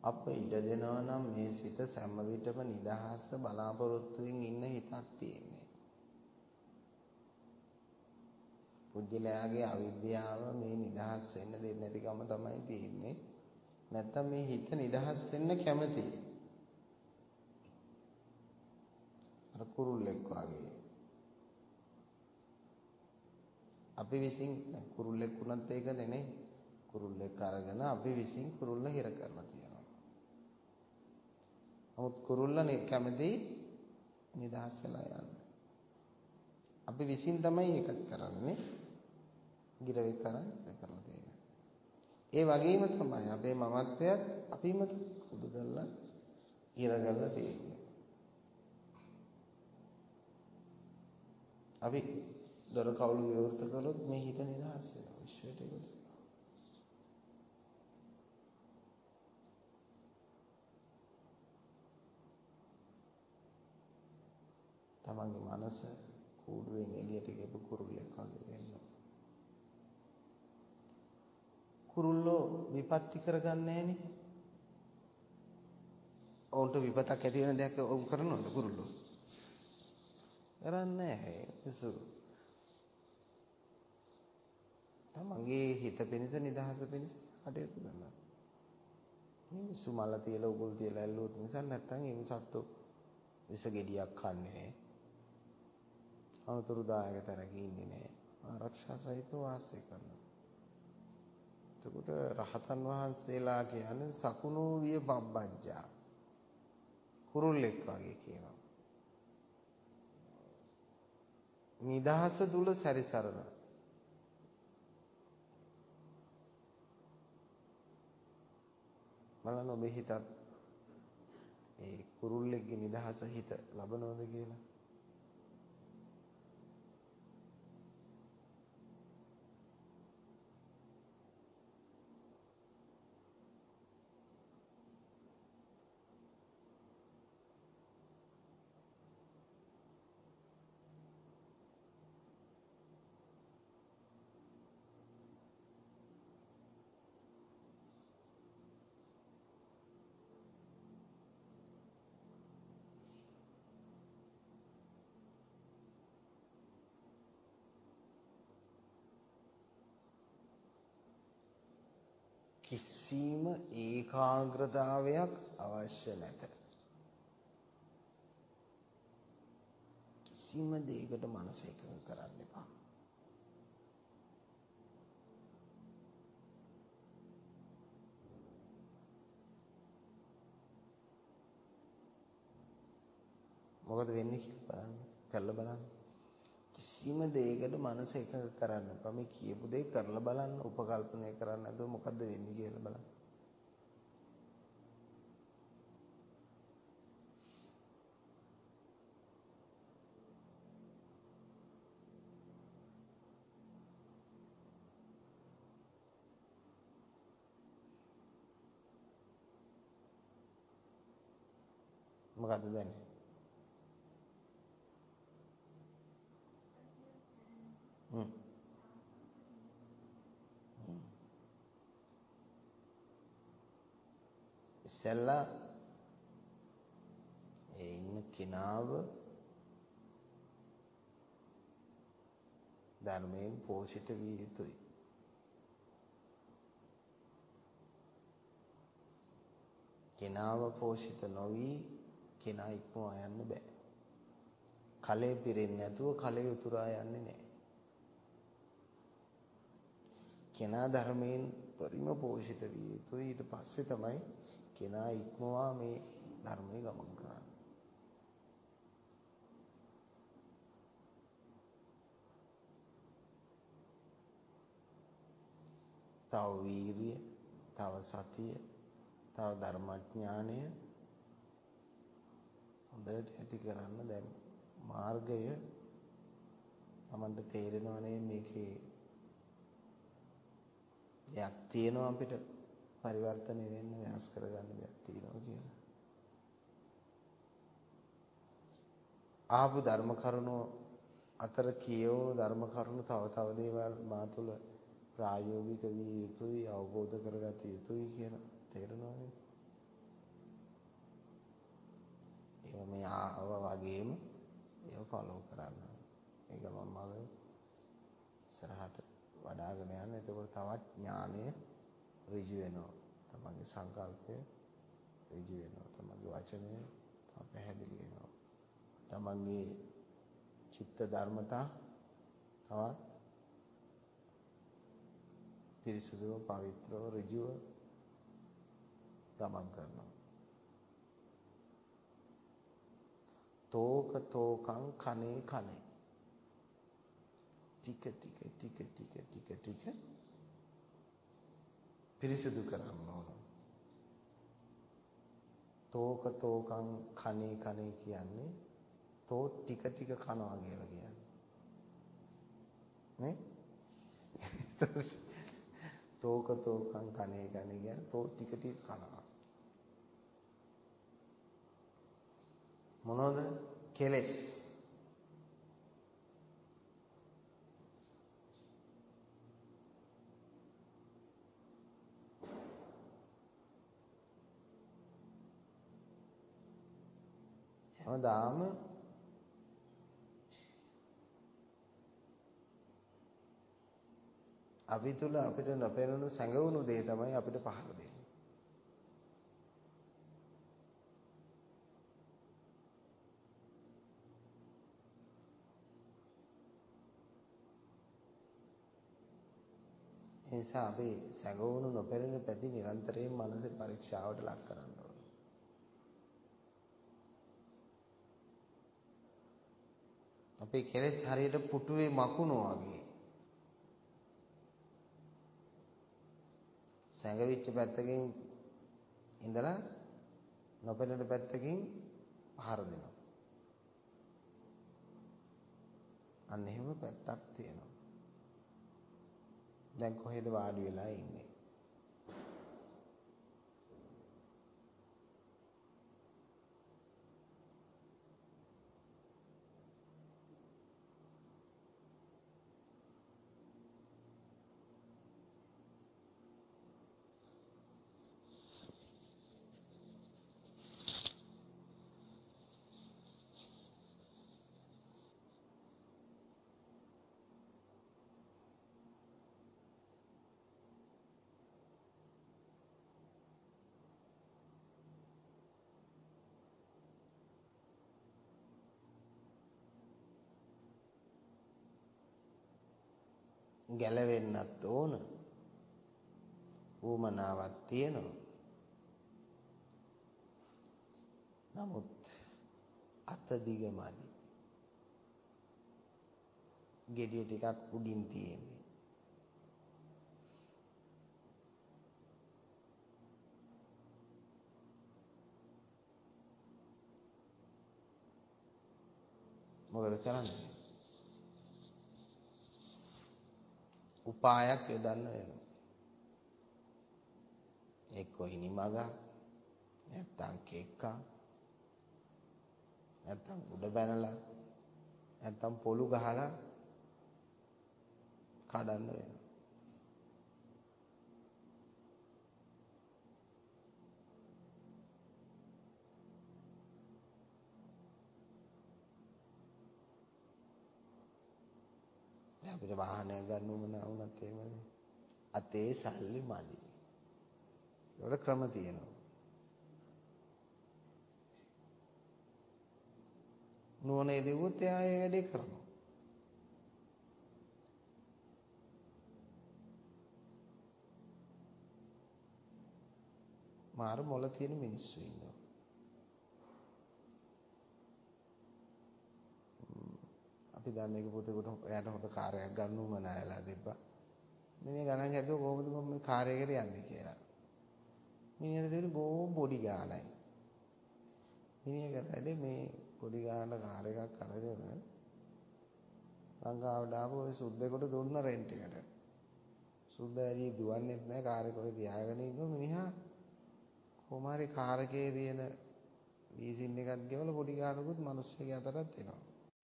අප ඉඩ දෙනවා නම් මේ සිත සෑම විටම නිදහස බලාපොරොත්තුෙන් ඉන්න හිතක් තියෙන්නේ. පුජ්‍යලයාගේ අවිද්‍යාව මේ නිදහස් වෙන්න දෙන්නේ නැතිකම තමයි තියෙන්නේ. නැත්තම් මේ හිත නිදහස් වෙන්න කැමතියි. අර කුරුල්ලෙක් වගේ. අපි විසින් කුරුල්ලෙක් වුණත් ඒක නෙනේ. කුරුල්ලෙක් අරගෙන අපි විසින් කුරුල්ල හිර කරලා තියෙනවා. නමුත් කුරුල්ල කැමති නිදහස් වෙලා යන්න. අපි විසින් තමයි ඒක කරන්නේ. ගිරවෙක් කරන් කරලා තියෙනවා. ඒ වගේම තමයි අපේ මමත්වයත් අපිම කුඩු කරලා හිර කරලා තියෙන්නේ. අපි දොර කවුළු විවෘත කළොත් මේ හිත නිදහස් වෙනවා. විශ්වයට ඒක තමන්ගේ මනස කූඩුවෙන් එළියට ගියපු කුරුල්ලෙක් වගේ වෙනවා. කුරුල්ලෝ විපත්ති කරගන්නේ නැහනේ. ඔවුන්ට විපතක් ඇති වෙන දෙයක් ඔවුන් කරනවද කුරුල්ලෝ? කරන්නේ නැහැ. පිසු. තමන්ගේ හිත පිණිස නිදහස පිණිස කටයුතු කරනවා. මිනිස්සු මල තියලා උගුල් තියලා ඇල්ලුවොත් නිසා නැත්තම් ඒ සත්තු විස ගෙඩියක් කන්නේ නැහැ. අනුතුරුදායක තැනක ඉන්නේ නැහැ. ආරක්ෂා සහිතව වාසය කරනවා. එතකොට රහතන් වහන්සේලා කියන්නේ සකුණෝ විය බබ්බජ්ජා. කුරුල්ලෙක් වගේ කියනවා. නිදහස තුල සැරිසරන. බලන්න ඔබේ හිතත් ඒ කුරුල්ලෙක්ගේ නිදහස හිත ලබනවද කියලා. කිසිම ඒකාග්‍රතාවයක් අවශ්‍ය නැත. කිසිම දෙයකට මනස එකඟ කරන්න එපා. මොකද වෙන්නේ කියලා බලන්න. කරලා බලන්න. කිසිම දෙයකට මනස එකඟ කරන්න එපා. මේ කියපු දේ කරලා බලන්න, උපකල්පනය කරන්න නැතුව මොකද්ද වෙන්නේ කියලා බලන්න. මොකද්ද දැන්නේ? හ්ම්. ඉස්සෙල්ලා ඒ ඉන්න කෙනාව ධර්මයෙන් පෝෂිත විය යුතුයි. කෙනාව පෝෂිත නොවි කෙනා ඉක්මවා යන්න බෑ. කලේ පිරෙන්නේ නැතුව කලේ උතුරා යන්නේ නැහැ. කෙනා ධර්මයෙන් පරිම පෝෂිත විය යුතුයි. ඊට පස්සේ තමයි කෙනා ඉක්මවා මේ ධර්මයේ ගමන් කරන්නේ. තව වීරිය, තව සතිය, තව ධර්මඥානය හොඳට ඇති කරන්න දැන් මාර්ගය තමන්ට තේරෙනවනේ මේකේ දෙයක් තියෙනවා අපිට පරිවර්තනය වෙන්න වෙනස් කරගන්න දෙයක් තියෙනවා කියලා. ආපු ධර්ම කරුණු අතර කියෝ ධර්ම කරුණු තව තව දේවල් මා තුළ ප්‍රායෝගික විය යුතුයි අවබෝධ කරගත යුතුයි කියලා තේරෙනවනේ. මේ ආව වගේම ඒව ෆලෝ කරන්න. ඒක මම මම ඉස්සරහට වඩාගෙන යන්න. එතකොට තවත් ඥානය ඍජු වෙනවා. තමන්ගේ සංකල්පය ඍජු වෙනවා. තමන්ගේ වචනය පැහැදිලි වෙනවා. තමන්ගේ චිත්ත ධර්මතා තවත් පිරිසුදුව පවිත්‍රව ඍජුව ගමන් කරනවා. තෝක තෝකං කනේ කනේ ටික ටික ටික ටික ටික ටික පිරිසුදු කරන්න ඕන. තෝක තෝකං කනේ කනේ කියන්නේ තෝ ටික ටික කනවා කියලා කියන්නේ. නේ? තෝක තෝකං කනේ කනේ කියන්නේ තෝ ටික ටික කනවා. මොනවද? කෙලෙස්. හැමදාම අපි තුල අපිට නොපෙනුණු සැඟවුණු දේ තමයි අපිට පහර දෙන්නේ. ඒ නිසා අපි සැඟවුණු නොපෙනෙන පැති නිරන්තරයෙන් මනසේ පරීක්ෂාවට ලක් කරන්න ඕනේ. අපේ කෙලෙස් හරියට පුටුවේ මකුණු වගේ. සැඟවිච්ච පැත්තකින් ඉඳලා නොපෙනෙන පැත්තකින් පහර දෙනවා. අන්න එහෙම පැත්තක් තියෙනවා. දැන් කොහෙද වාඩි වෙලා ඉන්නේ? ගැලවෙන්නත් ඕන. ඌමනාවක් තියෙනවා. නමුත් අත දිගමයි. ගෙඩිය ටිකක් උඩින් තියෙන්නේ. මොකද කරන්නේ? උපායක් යොදන්න වෙනවා. එක්ක හිනිමග නැත්තම් කෙක්ක නැත්තම් උඩ බැනලා නැත්තම් පොළු ගහලා කඩන්න වෙනවා. දැන් අපිට වාහනයක් ගන්න උවමන වුණත් එහෙමනේ. අතේ සල්ලි මදි. ඒකට ක්‍රම තියෙනවා. නෝනේ දෙවොත් එයා ඒ වැඩේ කරනවා. මාර මොළ තියෙන මිනිස්සු ඉන්නවා. අපි දන්නේ එක පුතේකට එයාට හොඳ කාර් එකක් ගන්න උවමන ඇලා දෙපා. මිනිහ ගණන් හැදුවා කොහොමද මම මේ කාර් එකට යන්නේ කියලා. මිනිහට දෙන්නේ බොහොම පොඩි ගාණයි. මිනිහ කරන්නේ මේ පොඩි ගාණ කාර් එකක් අරගෙන ලංකාවට ආපු ඔය සුද්දෙකුට දුන්න රෙන්ට් එකට. සුද්ද ඇරි දුවන්නේත් නැහැ කාර් එක ඔය තියාගෙන ඉන්න මිනිහා කොහොම හරි කාර් එකේ තියෙන ලීසින් එකක් ගෙවලා පොඩි ගාණකුත් මිනිස්සුගේ අතරත් එනවා.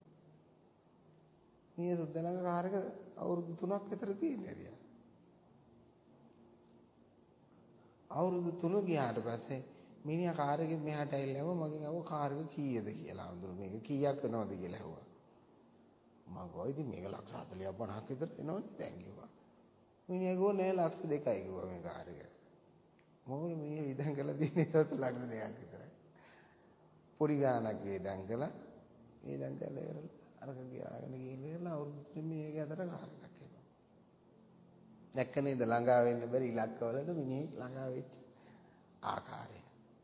මේ සුද්ද ළඟ කාර් එක අවුරුදු තුනක් විතර තියෙනවා. අවුරුදු තුන ගියාට පස්සේ මිනිහා කාර් එකෙන් මෙහාට ඇවිල්ලා මගෙන් අහුවා කාර් එක කීයද කියලා. අඳුරු මේක කීයක් වෙනවද කියලා ඇහුවා. මම ගෝ ඉතින් මේක ලක්ෂ හතළිහක් පනහක් විතර එනවනේ දැන් කිව්වා. මිනිහා ගෝ නෑ ලක්ෂ දෙකයි කිව්වා මේ කාර් එක. මොකද මේ විදන් කළා තියෙන්නේ තත් ලක්ෂ දෙකක් විතරයි. පොඩි ගාණක් වේදන් කළා. වේදන් කළා ඉවරලා අරක ගියාගෙන ගිහිල්ලා අවුරුදු මේක අතර කාර් එකක් එනවා. දැක්ක නේද ළඟා වෙන්න බැරි ඉලක්කවලට මිනිහෙක් ළඟා වෙච්ච ආකාරය.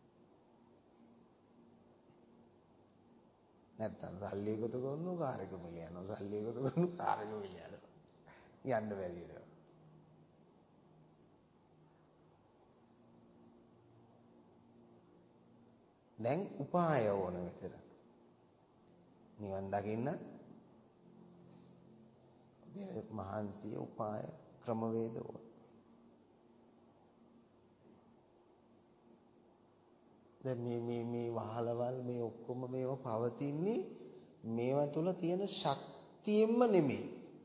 නැත්තම් සල්ලි එකතු කරනු කාර් එක මිල යනවා. සල්ලි එකතු කරනු කාර් එක මිල යනවා. යන්න බැරි වෙනවා. දැන් උපාය ඕන විතර. නිවන් දකින්න මහන්සිය උපාය ක්‍රමවේද ඕන. දැන් මේ මේ මේ වහලවල් මේ ඔක්කොම මේව පවතින්නේ මේවා තුල තියෙන ශක්තියෙන්ම නෙමෙයි.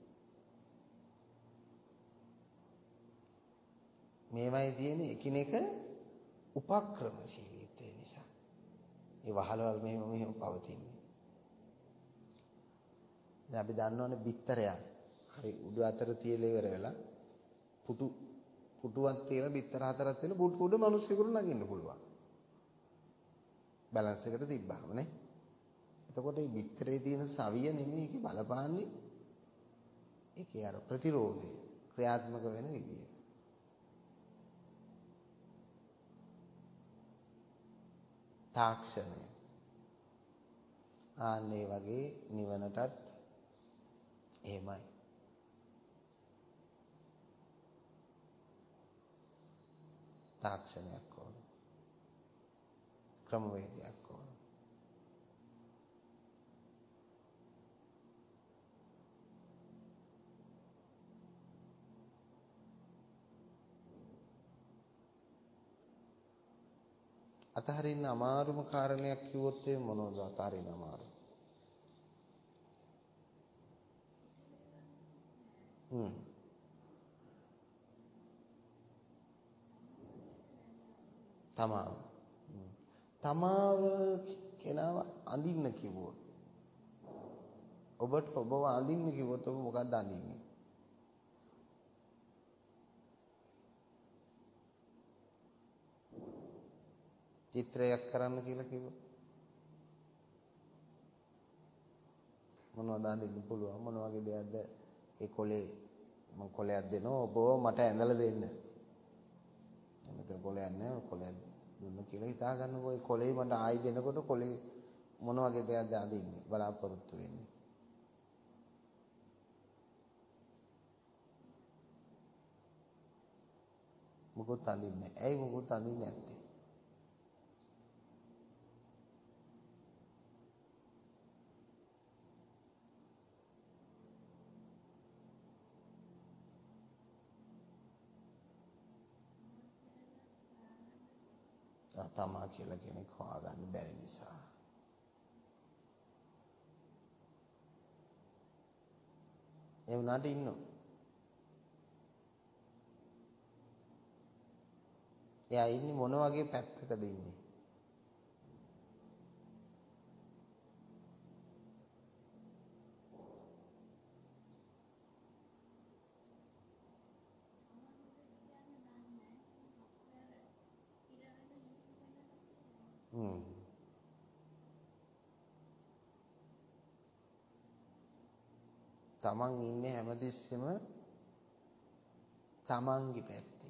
මේවයි තියෙන එකිනෙක උපක්‍රමශීලීත්වය නිසා. මේ වහලවල් මෙහෙම මෙහෙම පවතින්නේ. දැන් අපි දන්නවනේ බිත්තරයක්. හරි උඩ අතර තියලා ඉවර වෙලා පුටු පුටුවක් තියලා බිත්තර හතරක් තියලා පුටු උඩ මිනිස්සුන්ට නගින්න පුළුවන්. බැලන්ස් එකට තිබ්බාම නේ. එතකොට මේ බිත්තරේ තියෙන සවිය නෙමෙයි ඒකේ බලපාන්නේ. ඒකේ අර ප්‍රතිරෝධය ක්‍රියාත්මක වෙන විදිය. තාක්ෂණය. ආන්නේ වගේ නිවනටත් එහෙමයි. තාක්ෂණයක් ඕන. ක්‍රමවේදයක් ඕන. අතහරින්න අමාරුම කාරණයක් කිව්වොත් ඒ මොනවද අතහරින්න අමාරු? හ්ම්. තමාව. තමාව කෙනාව අඳින්න කිව්වොත් ඔබට ඔබව අඳින්න කිව්වොත් ඔබ මොකක්ද අඳින්නේ? චිත්‍රයක් කරන්න කියලා කිව්වොත් මොනවද අඳින්න පුළුවන්? මොන වගේ දෙයක්ද? ඒ කොලේ මම කොලයක් දෙනවා ඔබව මට ඇඳලා දෙන්න. මෙතන කොලයක් නැහැ කොලයක් දුන්න කියලා හිතා ගන්නකො ඒ කොලේ මට ආයි දෙනකොට කොලේ මොන වගේ දෙයක්ද අඳින්නේ බලාපොරොත්තු වෙන්නේ? මොකොත් අඳින්නේ නැහැ. ඇයි මොකොත් අඳින්නේ නැත්තේ? තමා කියලා කෙනෙක් හොයාගන්න බැරි නිසා. ඒ වුණාට ඉන්නෝ. එයා ඉන්නේ මොන වගේ පැත්තකද ඉන්නේ? හ්ම්. තමන් ඉන්නේ හැමතිස්සෙම තමන්ගේ පැත්තේ.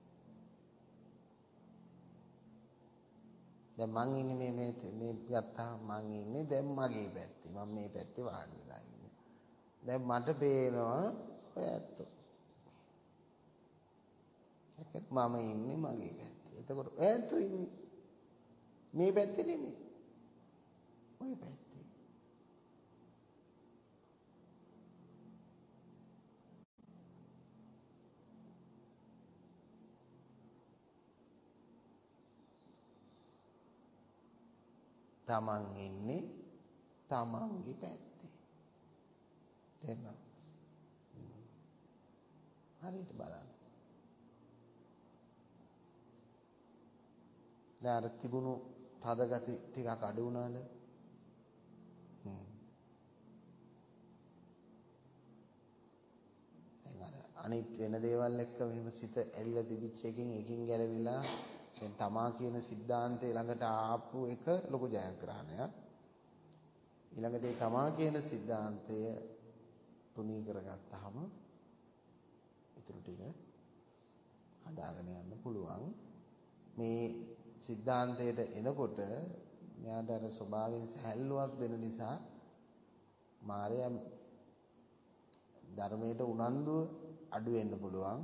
දැන් මං ඉන්නේ මේ මේ මේ ගත්තා මං ඉන්නේ දැන් මගේ පැත්තේ. මම මේ පැත්තේ වාඩි වෙලා ඉන්නේ. දැන් මට පේනවා ඔය ඇත්තෝ. ඒකත් මම ඉන්නේ මගේ පැත්තේ. එතකොට ඔය ඇත්තෝ ඉන්නේ මේ පැත්තේ නෙමෙයි. ඔය පැත්තේ. තමන් ඉන්නේ තමන්ගේ පැත්තේ. තේරුණා? හරියට බලන්න. දැන් අර තිබුණු තද ගති ටිකක් අඩු වුණාද? හ්ම්. දැන් අර අනිත් වෙන දේවල් එක්ක මෙහෙම සිත ඇලිලා තිබිච්ච එකකින් එකකින් ගැලවිලා දැන් තමා කියන સિદ્ધාන්තය ළඟට ආපු එක ලොකු ජයග්‍රහණයක්. ඊළඟට ඒ තමා කියන સિદ્ધාන්තය තුනී කරගත්තාම ඊටු ටික හදාගෙන යන්න පුළුවන්. මේ સિદ્ધාන්තයට එනකොට මෙයාට අර ස්වභාවයෙන් සැහැල්ලුවක් දෙන නිසා මායя ධර්මයට උනන්දුව අඩු වෙන්න පුළුවන්.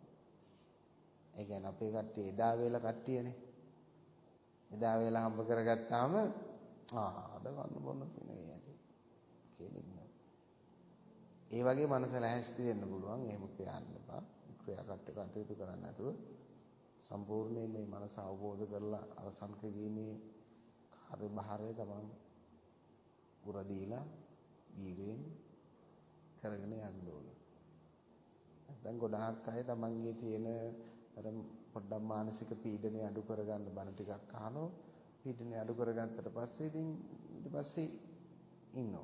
ඒ කියන්නේ අපේ කට්ටිය එදා වේලා කට්ටියනේ. එදා වේලා හම්බ කරගත්තාම ආ අද ගන්න බොන්න තියෙනවා ඇති කියන්නේ. ඒ වගේ මනස ලැහැස්ති වෙන්න පුළුවන්. එහෙම කියන්න එපා. ක්‍රියා කට්ට කටයුතු කරන්න නැතුව සම්පූර්ණයෙන් මේ මනස අවබෝධ කරලා අවසන් කිරීමේ කාර්යභාරය තමයි පුර දීලා වීරයෙන් කරගෙන යන්න ඕනේ. නැත්නම් ගොඩාක් අය තමන්ගේ තියෙන අර පොඩ්ඩක් මානසික පීඩනය අඩු කරගන්න බණ ටිකක් අහනවා. පීඩනය අඩු කරගත්තට පස්සේ ඉතින් ඊට පස්සේ ඉන්නවා.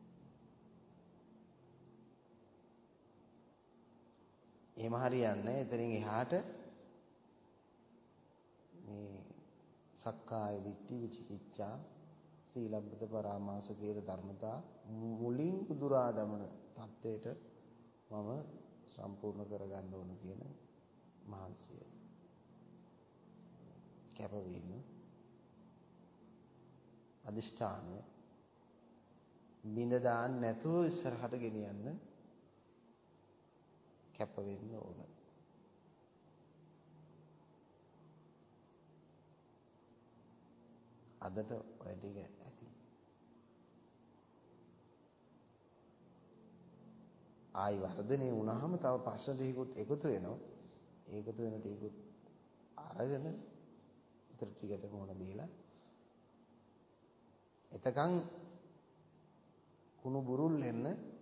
එහෙම හරියන්නේ එතනින් එහාට මේ සක්කාය දිට්ඨි විචිකිච්ඡා සීලබ්බත පරාමාස කියන ධර්මතා මුලින් උදුරා දමන தත්ත්වයට මම සම්පූර්ණ කරගන්න ඕන කියන මහන්සිය කැපවීම අදිෂ්ඨානය බින්ද දාන්න නැතුව ඉස්සරහට ගෙනියන්න කැප වෙන්න ඕන. අදට ඔය ටික ඇති. ආයි වර්ධනය වුණාම තව ප්‍රශ්න ටිකකුත් එකතු වෙනවා. ඒකතු වෙන ටිකකුත් අරගෙන ඉතර ටිකට මොන දීලා එතකන් කුණු බුරුල් වෙන්න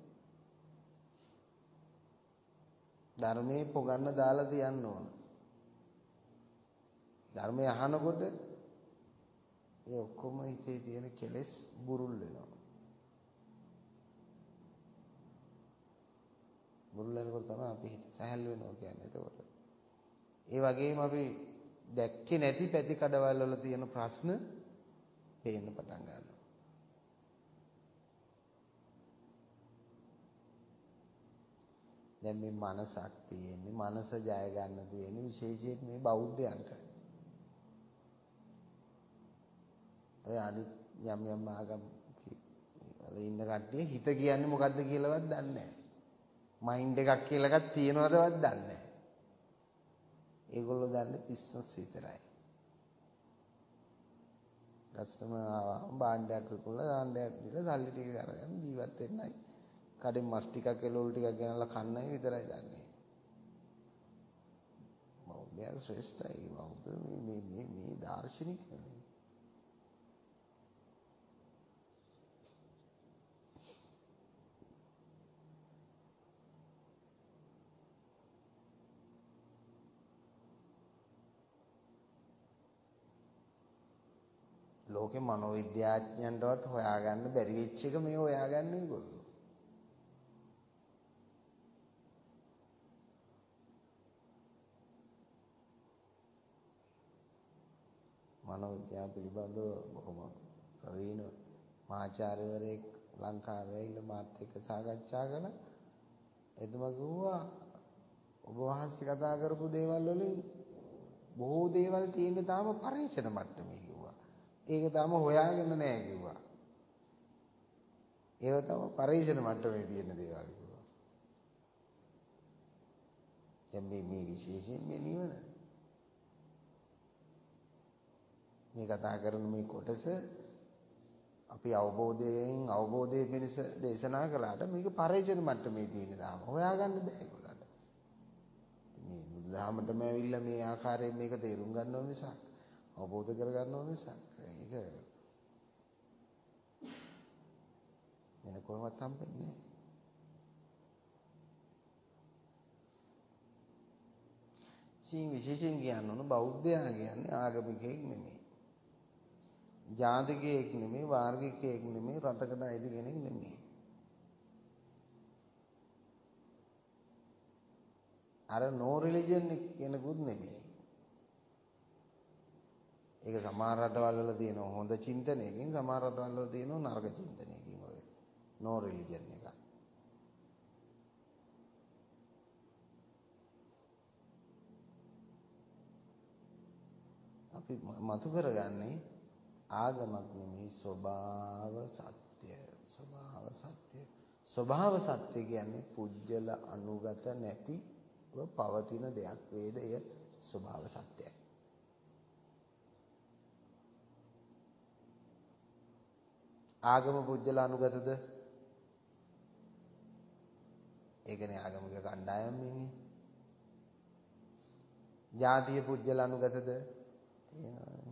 ධර්මයේ පොගන්න දාලා තියන්න ඕන. ධර්මය අහනකොට ඒ ඔක්කොම හිතේ තියෙන කෙලෙස් බුරුල් වෙනවා. බුරුල් වෙනකොට තමයි අපි හිත සැහැල්ලු වෙනවා කියන්නේ. එතකොට ඒ වගේම අපි දැක්කේ නැති පැති කඩවල වල තියෙන ප්‍රශ්න පේන්න පටන් ගන්නවා. දැන් මේ මනසක් තියෙන්නේ මනස ජය ගන්න තියෙන්නේ විශේෂයෙන් මේ බෞද්ධයන්ට. ඒ අනිත් යම් යම් ආගම් වල ඉන්න කට්ටිය හිත කියන්නේ මොකද්ද කියලාවත් දන්නේ නැහැ. මයින්ඩ් එකක් කියලා එකක් තියෙනවදවත් දන්නේ නැහැ. ඒගොල්ලෝ දන්නේ පිස්සස් විතරයි. කස්ටමර් ආවම භාණ්ඩයක් විකුණලා දාණ්ඩයක් දීලා සල්ලි ටික අරගෙන ජීවත් වෙන්නයි. කඩෙන් මස් ටිකක් එළවලු ටිකක් ගෙනල්ලා කන්නයි විතරයි දන්නේ. බෞද්ධයන් ශ්‍රේෂ්ඨයි. බෞද්ධ මේ මේ මේ දාර්ශනිකයනේ. ලෝකේ මනෝවිද්‍යාඥයන්ටවත් හොයාගන්න බැරි වෙච්ච එක මේ හොයාගන්න ඒගොල්ලෝ. මනෝවිද්‍යාව පිළිබඳව බොහොම ප්‍රවීණ මහාචාර්යවරයෙක් ලංකාවේ ඉන්න මාත් එක්ක සාකච්ඡා කළා. එතුමා කිව්වා ඔබ වහන්සේ කතා කරපු දේවල් වලින් බොහෝ දේවල් තියෙන්නේ තාම පරීක්ෂණ මට්ටමේ කිව්වා. ඒක තාම හොයාගෙන නැහැ කිව්වා. ඒව තාම පරීක්ෂණ මට්ටමේ තියෙන දේවල් කිව්වා. දැන් මේ මේ විශේෂයෙන් මේ නිවන මේ කතා කරන මේ කොටස අපි අවබෝධයෙන් අවබෝධයේ පිණිස දේශනා කළාට මේක පරිචන මට්ටමේ තියෙන දාම හොයාගන්න බෑ ඒගොල්ලන්ට. මේ බුදුදහමටම ඇවිල්ලා මේ ආකාරයෙන් මේක තේරුම් ගන්න ඕන නිසා අවබෝධ කර ගන්න ඕන නිසා ඒක වෙන කොහොමවත් හම්බෙන්නේ නැහැ. සීන් විශේෂයෙන් කියන්න ඕන බෞද්ධයා කියන්නේ ආගමිකයෙක් නෙමෙයි. ජාතිකයෙක් නෙමෙයි, වාර්ගිකයෙක් නෙමෙයි, රටකට අයිති කෙනෙක් නෙමෙයි. අර no religion කෙනෙකුත් නෙමෙයි. ඒක සමහර රටවල් වල තියෙන හොඳ චින්තනයකින්, සමහර රටවල් වල තියෙන නරක චින්තනයකින් ඔය no religion එක. අපි මතු කරගන්නේ ආගමක් නෙමෙයි ස්වභාව සත්‍ය. ස්වභාව සත්‍ය. ස්වභාව සත්‍ය කියන්නේ පුජ්‍යල අනුගත නැතිව පවතින දෙයක් වේද එය ස්වභාව සත්‍යයි. ආගම පුජ්‍යල අනුගතද? ඒකනේ ආගමික කණ්ඩායම් ඉන්නේ. ජාතිය පුජ්‍යල අනුගතද? තියෙනවා.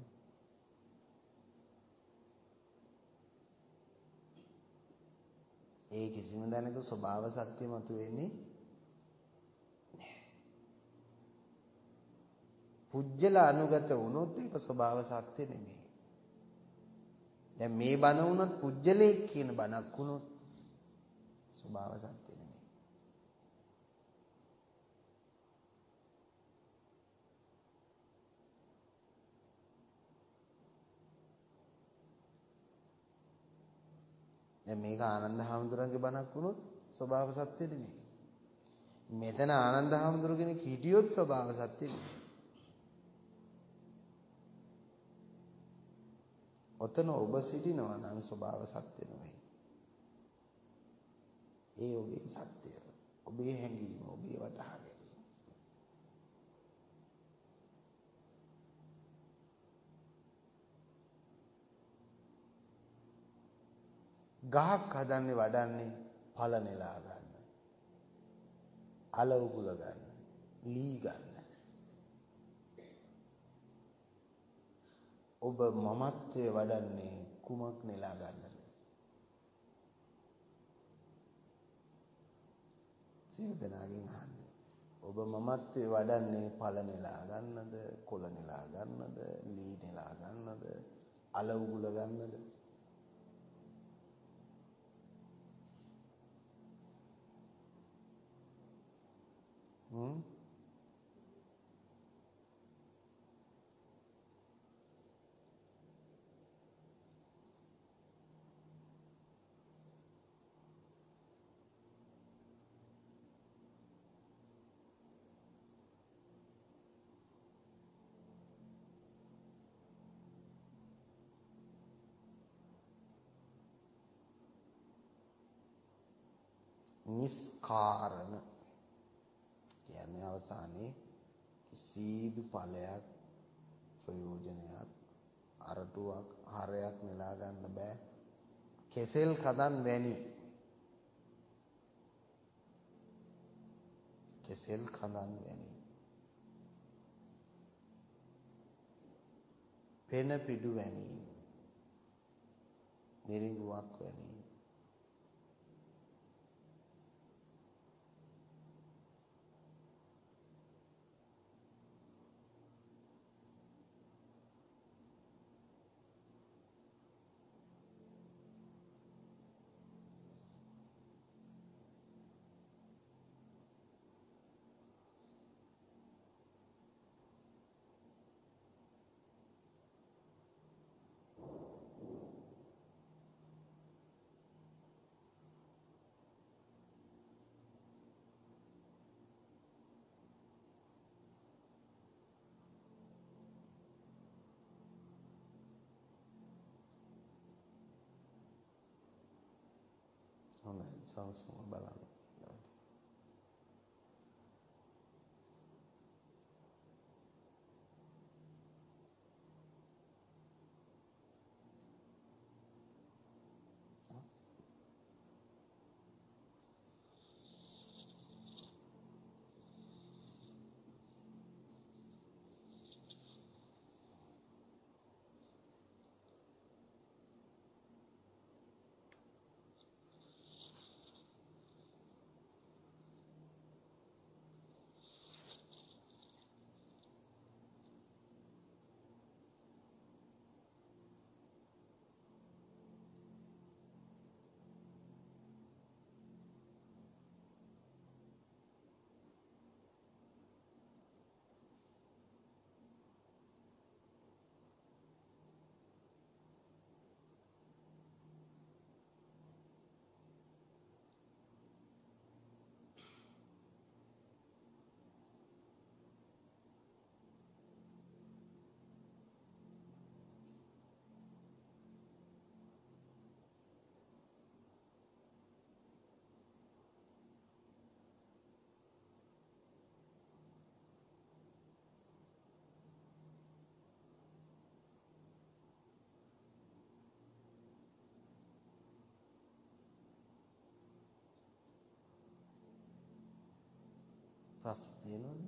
ඒ කිසිම දැනක ස්වභාව සත්‍ය මතු වෙන්නේ නැහැ. පුජ්‍යල අනුගත වුණොත් ඒක ස්වභාව සත්‍ය නෙමෙයි. දැන් මේ බණ වුණත් පුජ්‍යලයක් කියන බණක් වුණොත් ස්වභාව සත්‍ය නෙමෙයි. දැන් මේක ආනන්ද හාමුදුරන්ගේ බණක් වුණොත් ස්වභාව සත්‍ය නෙමෙයි. මෙතන ආනන්ද හාමුදුර කෙනෙක් හිටියොත් ස්වභාව සත්‍ය නෙමෙයි. ඔතන ඔබ සිටිනවා නම් ස්වභාව සත්‍ය නෙමෙයි. ඒ ඔබේ සත්‍යය. ඔබේ හැඟීම, ඔබේ වටහා ගැනීම. ගහක් හදන්නේ වඩන්නේ ඵල නෙලා ගන්න. අල උගුල ගන්න. ලී ගන්න. ඔබ මමත්වයේ වඩන්නේ කුමක් නෙලා ගන්නද? සියලු දෙනාගෙන් අහන්නේ. ඔබ මමත්වයේ වඩන්නේ ඵල නෙලා ගන්නද, කොළ නෙලා ගන්නද, ලී නෙලා ගන්නද, අල උගුල ගන්නද? හ්ම් නිස්කාරණ කියන්නේ අවසානයේ කිසිදු ඵලයක් ප්‍රයෝජනයක් අරටුවක් හරයක් නෙලා ගන්න බෑ. කෙසෙල් කදන් වැනි කෙසෙල් කදන් වැනි පෙන පිඩු වැනි නිරිඟුවක් වැනි හොඳයි සංස්කෘත බලන්න. ප්‍රශ්න තියෙනවද?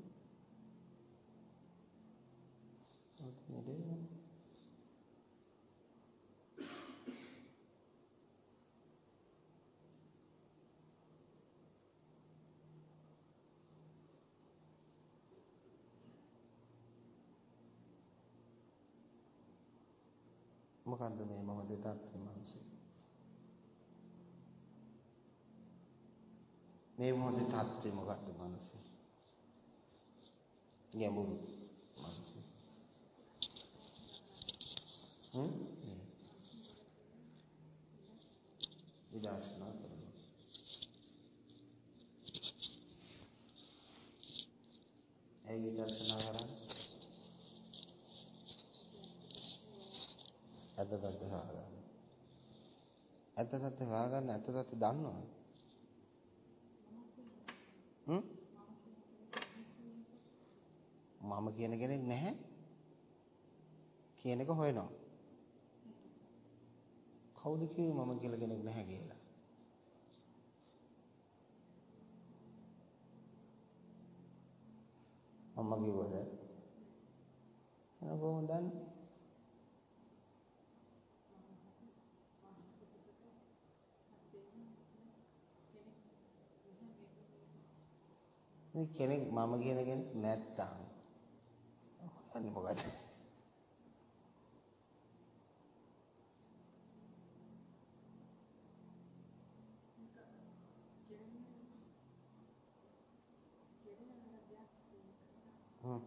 ඔතන ඉන්නේ. මොකන්ද මේ මම දෙතාත්‍රි මනසේ මේ මොහොතේ තාත්‍රි මොකක්ද මනසේ ගැඹුරු මනසේ හ්ම් විදර්ශනා කරනවා ඒ විදර්ශනා කරන්නේ ඇත්ත තත්ත්වය හොයාගන්න. ඇත්ත තත්ත්වය හොයාගන්න ඇත්ත තත්ත්වය දන්නවද? හ්ම්? මම කියන කෙනෙක් නැහැ. කියන එක හොයනවා. කවුද කිව්වේ මම කියලා කෙනෙක් නැහැ කියලා? මම කිව්වද? එහෙනම් කොහොමද දන්නේ? මේ කෙනෙක් මම කියන කෙනෙක් නැත්තම් අන්න මොකද? හ්ම්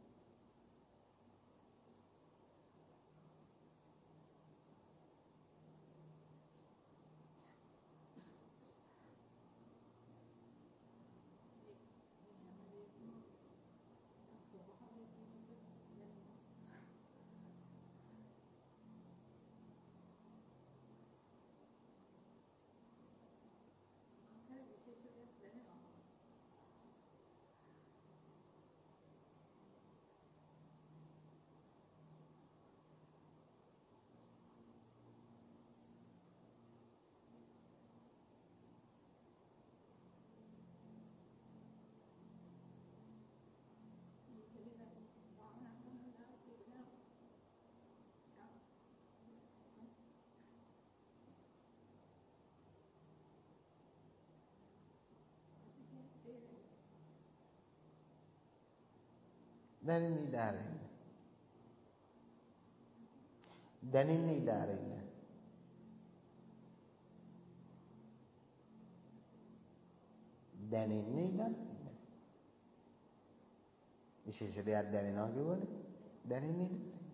දැනෙන්නේ ඉඩ අරින්න. දැනෙන්නේ ඉඩ අරින්න. දැනෙන්නේ ඉඩ අරින්න. විශේෂ දෙයක් දැනෙනවා කියවනේ. දැනෙන්නේ ඉඩ අරින්න.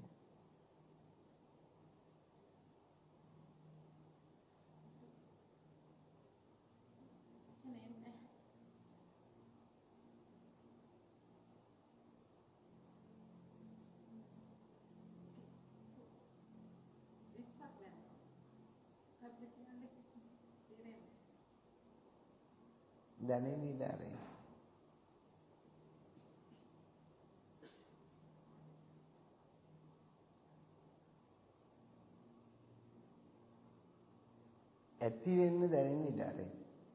දැනෙන්නේ ඉඩ අරින්න. ඇති වෙන්න දැනෙන්න ඉඩ අරින්න.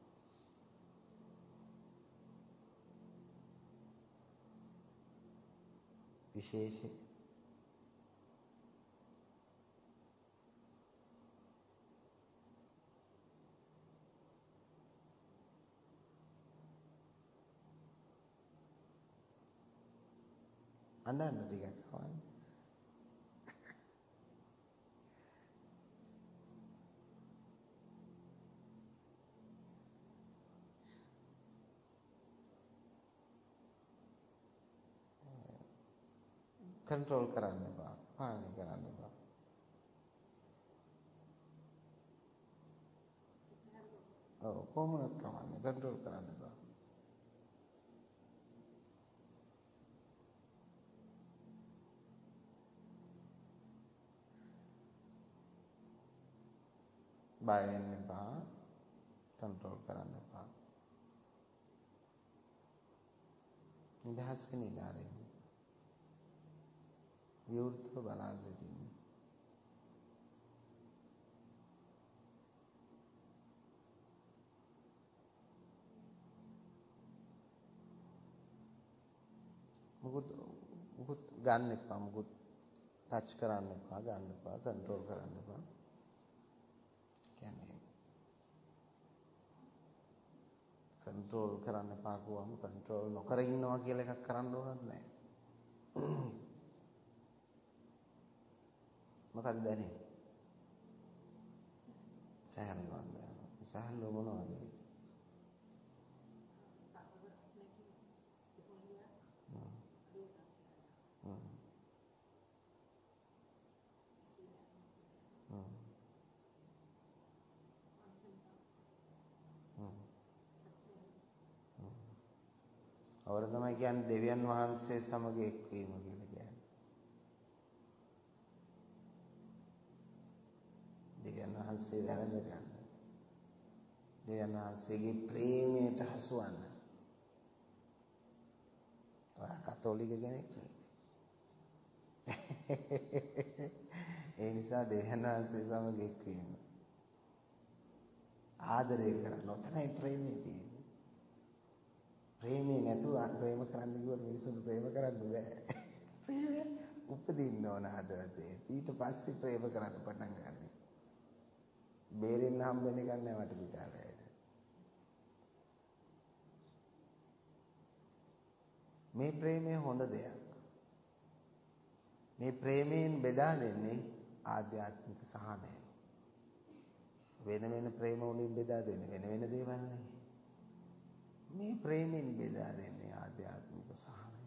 විශේෂ අඬන්න ටිකක් කවන්න. කන්ට්‍රෝල් කරන්න එපා. පාලනය කරන්න එපා. ඔව් කොහොමද කවන්නේ? කන්ට්‍රෝල් කරන්න එපා. බය වෙන්න එපා. කන්ට්‍රෝල් කරන්න එපා. නිදහස් වෙන්න ඉඩ අරින්න. විවෘතව බලා සිටින්න. මුකුත් මුකුත් ගන්න එපා. මුකුත් ටච් කරන්න එපා, ගන්න එපා, කන්ට්‍රෝල් කරන්න එපා. කියන්නේ කන්ට්‍රෝල් කරන්න එපා කියවම කන්ට්‍රෝල් නොකර ඉන්නවා කියලා එකක් කරන්න ඕනත් නැහැ. මොකක්ද දැනෙන්නේ? සහැල්ලුවන්ද? සහැල්ලුව මොනවද? අවර තමයි කියන්නේ දෙවියන් වහන්සේ සමග එක්වීම කියලා කියන්නේ. දෙවියන් වහන්සේ වැළඳ ගන්න. දෙවියන් වහන්සේගේ ප්‍රේමයට හසුවන්න. ඔයා කතෝලික කෙනෙක් නේ. ඒ නිසා දෙවියන් වහන්සේ සමග එක්වීම. ආදරය කරන්න. ඔතනයි ප්‍රේමය තියෙන්නේ. ප්‍රේමේ නැතුව ප්‍රේම කරන්න කිව්වොත් මිනිස්සුන්ට ප්‍රේම කරන්න බෑ. ප්‍රේමය උපදින්න ඕන හදවතේ. ඊට පස්සේ ප්‍රේම කරන්න පටන් ගන්න. බේරෙන්න හම්බෙන්න එක නෑ මට පිටාරයට. මේ ප්‍රේමය හොඳ දෙයක්. මේ ප්‍රේමයෙන් බෙදා දෙන්නේ ආධ්‍යාත්මික සහනය. වෙන වෙන ප්‍රේම වලින් බෙදා දෙන්නේ වෙන වෙන දේවල් නෙවෙයි. මේ ප්‍රේමයෙන් බෙදා දෙන්නේ ආධ්‍යාත්මික සහනය.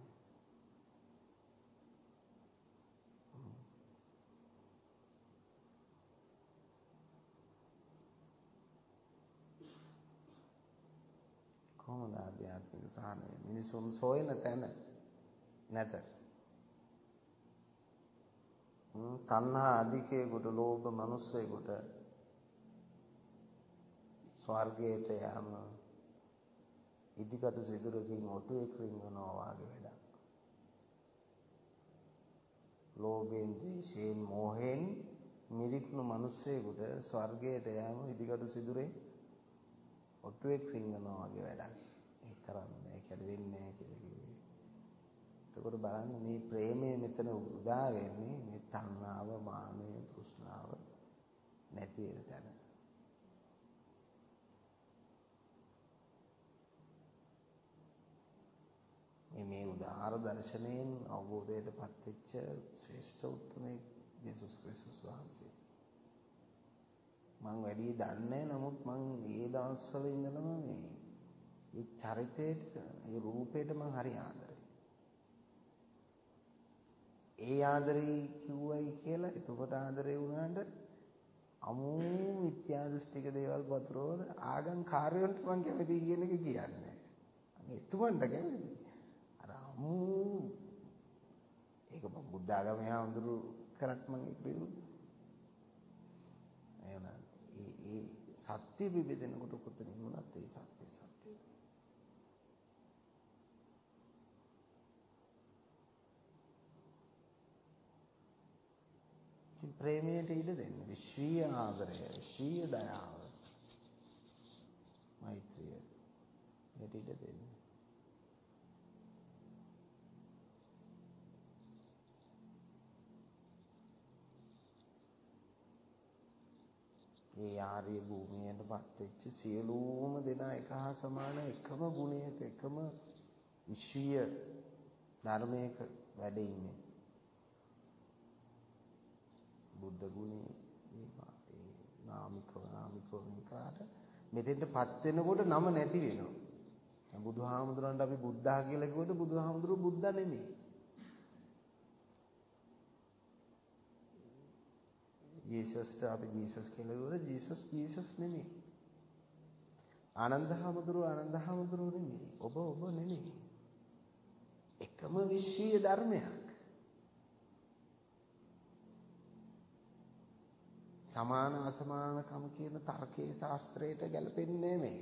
කොහොමද ආධ්‍යාත්මික සහනය? මිනිසුන් සොයන තැන නැත. තණ්හා අධිකයකට ලෝභ මිනිස්සෙකුට ස්වර්ගයට යෑම ඉදිකටු සිදුරකින් ඔටුවෙක් රිංගනවා වගේ වැඩක්. ලෝභයෙන්, ද්වේෂයෙන්, මෝහයෙන් මිරිකුණු මිනිස්සෙකුට ස්වර්ගයට යෑම ඉදිකටු සිදුරේ ඔටුවෙක් රිංගනවා වගේ වැඩක්. ඒක කරන්නේ ඒක වෙන්නේ නැහැ කියලා කිව්වේ. එතකොට බලන්න මේ ප්‍රේමය මෙතන උදා වෙන්නේ මේ තණ්හාව, මානය, තෘෂ්ණාව නැති වෙන තැන. මේ මේ උදාාර දර්ශනයෙන් අවබෝධයටපත් වෙච්ච ශ්‍රේෂ්ඨ උත්තමේ යේසුස් ක්‍රිස්තුස් වහන්සේ. මම වැඩි දන්නේ නමුත් මම ඒ දවස්වල ඉඳලම මේ ඒ චරිතයට, ඒ රූපයට මම හරි ආදරේ. ඒ ආදරේ කිව්වයි කියලා එතකොට ආදරේ වුණාට අමු මිත්‍යා දෘෂ්ටික දේවල් වතුරවල ආගම් කාර්යවලට මම කැමති කියන එක කියන්නේ. මම එතුමන්ට කැමති. අර අමු ඒක බුද්ධ ආගමේ ආඳුරු කරත් මම ඒක බැලුවා. එහෙනම් ඒ ඒ සත්‍ය විබෙදෙනකොට කොතනින් වුණත් ඒ සත්‍ය සත්‍ය. ඉතින් ප්‍රේමයට ඉඩ දෙන්න. විශ්වීය ආදරය, විශ්වීය දයාව, මෛත්‍රිය යට ඉඩ දෙන්න. මේ ආර්ය භූමියටපත් වෙච්ච සියලුම දෙනා එක හා සමාන එකම ගුණයක එකම විශ්වීය ධර්මයක වැඩ ඉන්නේ. බුද්ධ ගුණේ මේ නාමිකව නාමිකව විකාර මෙතෙන්ටපත් වෙනකොට නම නැති වෙනවා. දැන් බුදුහාමුදුරන්ට අපි බුද්ධා කියලා කිව්වට බුදුහාමුදුරුවෝ බුද්ධ නෙමෙයි. ජීසස්ට අපි ජීසස් කියලා කිව්වොත් ජීසස් ජීසස් නෙමෙයි. ආනන්දහාමුදුරුවෝ ආනන්දහාමුදුරුවෝ නෙමෙයි. ඔබ ඔබ නෙමෙයි. එකම විශ්වීය ධර්මයක්. සමාන අසමානකම කියන තර්කයේ ශාස්ත්‍රයට ගැලපෙන්නේ මේක.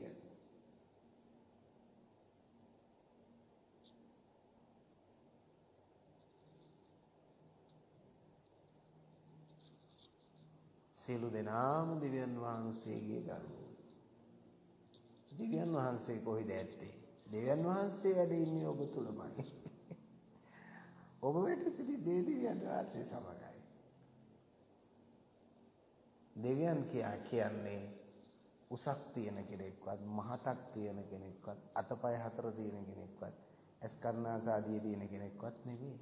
සියලු දෙනාම දෙවියන් වහන්සේගේ දරුවෝ. දෙවියන් වහන්සේ කොහෙද ඇත්තේ? දෙවියන් වහන්සේ වැඩ ඉන්නේ ඔබ තුලමයි. ඔබ වෙත සිටි දෙවියන් වාසය සමගයි. දෙවියන් කියා කියන්නේ උසක් තියෙන කෙනෙක්වත් මහතක් තියෙන කෙනෙක්වත් අතපය හතර තියෙන කෙනෙක්වත් ඇස් කර්ණාසාදියේ තියෙන කෙනෙක්වත් නෙවෙයි.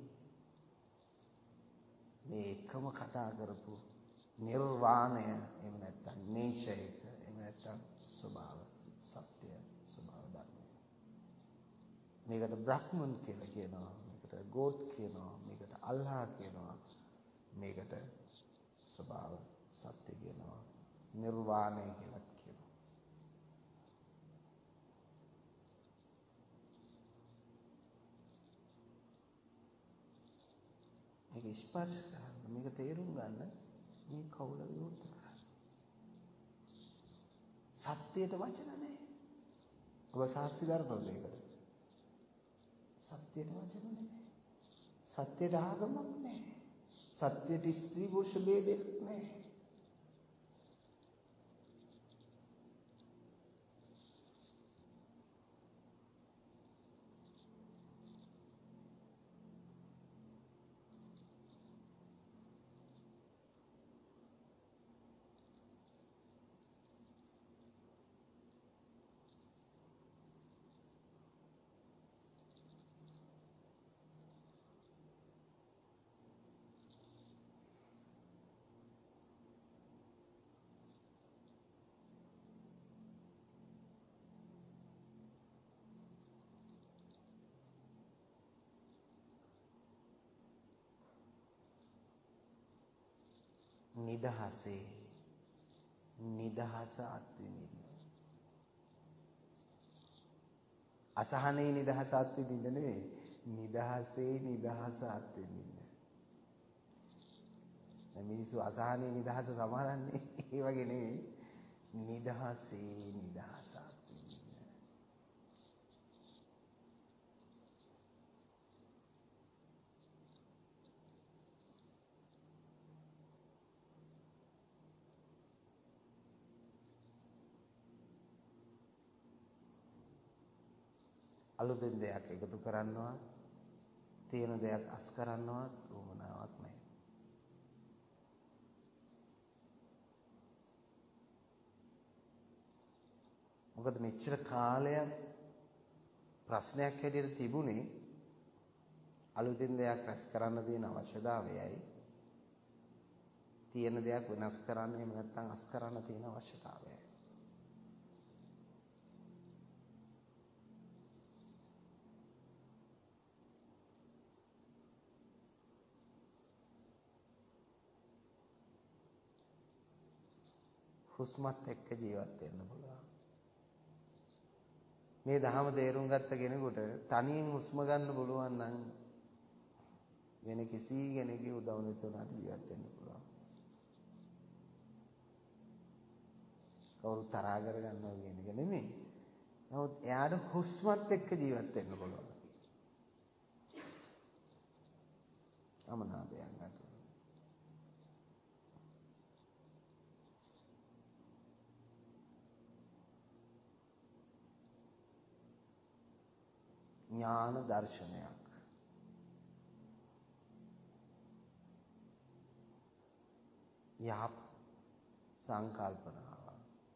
මේ එකම කතා කරපු නිර්වාණය එහෙම නැත්නම් නේචර් එක එහෙම නැත්නම් ස්වභාව සත්‍ය ස්වභාව ධර්මය. මේකට බ්‍රහ්මන් කියලා කියනවා, මේකට ගෝඩ් කියනවා, මේකට අල්ලාහ් කියනවා, මේකට ස්වභාව සත්‍ය කියනවා, නිර්වාණය කියලා කියනවා. මේක ස්පර්ශ කරන්න, මේක තේරුම් ගන්න මේ කවුල විවෘත කරන්න. සත්‍යයට වචන නැහැ. ඔබ සාක්ෂි දරනවද ඒකට? සත්‍යයට වචන නැහැ. සත්‍යයට ආගමක් නැහැ. සත්‍යයට ස්ත්‍රී පුරුෂ ભેදයක් නැහැ. නිදහසේ නිදහස අත්විඳින්න. අසහනේ නිදහස අත්විඳින්න නෙවෙයි, නිදහසේ නිදහස අත්විඳින්න. දැන් මිනිස්සු අසහනේ නිදහස සමහරන්නේ ඒ වගේ නෙවෙයි, නිදහසේ නිදහස අත්විඳින්න. අලුතෙන් දෙයක් එකතු කරන්නවත් තියෙන දෙයක් අස් කරන්නවත් උවමනාවක් නැහැ. මොකද මෙච්චර කාලයක් ප්‍රශ්නයක් හැටියට තිබුණේ අලුතෙන් දෙයක් රැස් කරන්න තියෙන අවශ්‍යතාවයයි තියෙන දෙයක් වෙනස් කරන්න එහෙම නැත්නම් අස් කරන්න තියෙන අවශ්‍යතාවයයි. හුස්මත් එක්ක ජීවත් වෙන්න පුළුවන්. මේ ධහම තේරුම් ගත්ත කෙනෙකුට තනියෙන් හුස්ම ගන්න පුළුවන් නම් වෙන කිසි කෙනෙකුගේ උදව් නැතුව ජීවත් වෙන්න පුළුවන්. කවුරු තරහා කරගන්නවා කියන එක නෙමෙයි. නමුත් එයාට හුස්මත් එක්ක ජීවත් වෙන්න පුළුවන්. අමනාපයක් නැතුව. ඥාන දර්ශනයක්. යහපත් සංකල්පනාව.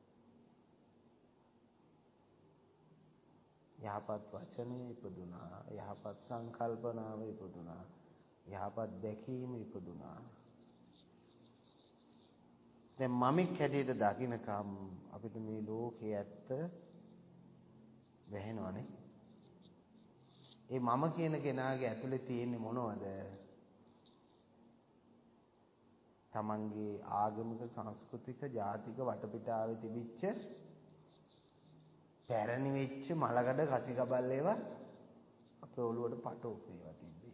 යහපත් වචනේ ඉපදුනා, යහපත් සංකල්පනාව ඉපදුනා, යහපත් දැකීම ඉපදුනා. දැන් මමෙක් හැටියට දකින්නකම් අපිට මේ ලෝකයේ ඇත්ත වැහෙනවනේ. ඒ මම කියන කෙනාගේ ඇතුලේ තියෙන්නේ මොනවද? තමන්ගේ ආගමික සංස්කෘතික ජාතික වටපිටාවේ තිබිච්ච පැරණි වෙච්ච මලකඩ කසිකබල් ඒවා අපේ ඔළුවට පටවපු ඒවා තිබ්බේ.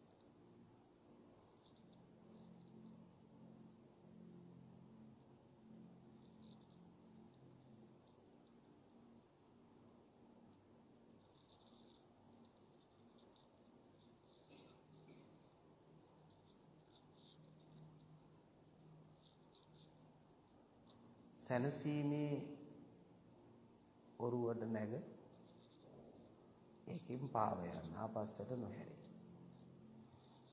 සැනසීමේ ඔරුවට නැග ඒකෙන් පාව යන ආපස්සට නොහැරේ.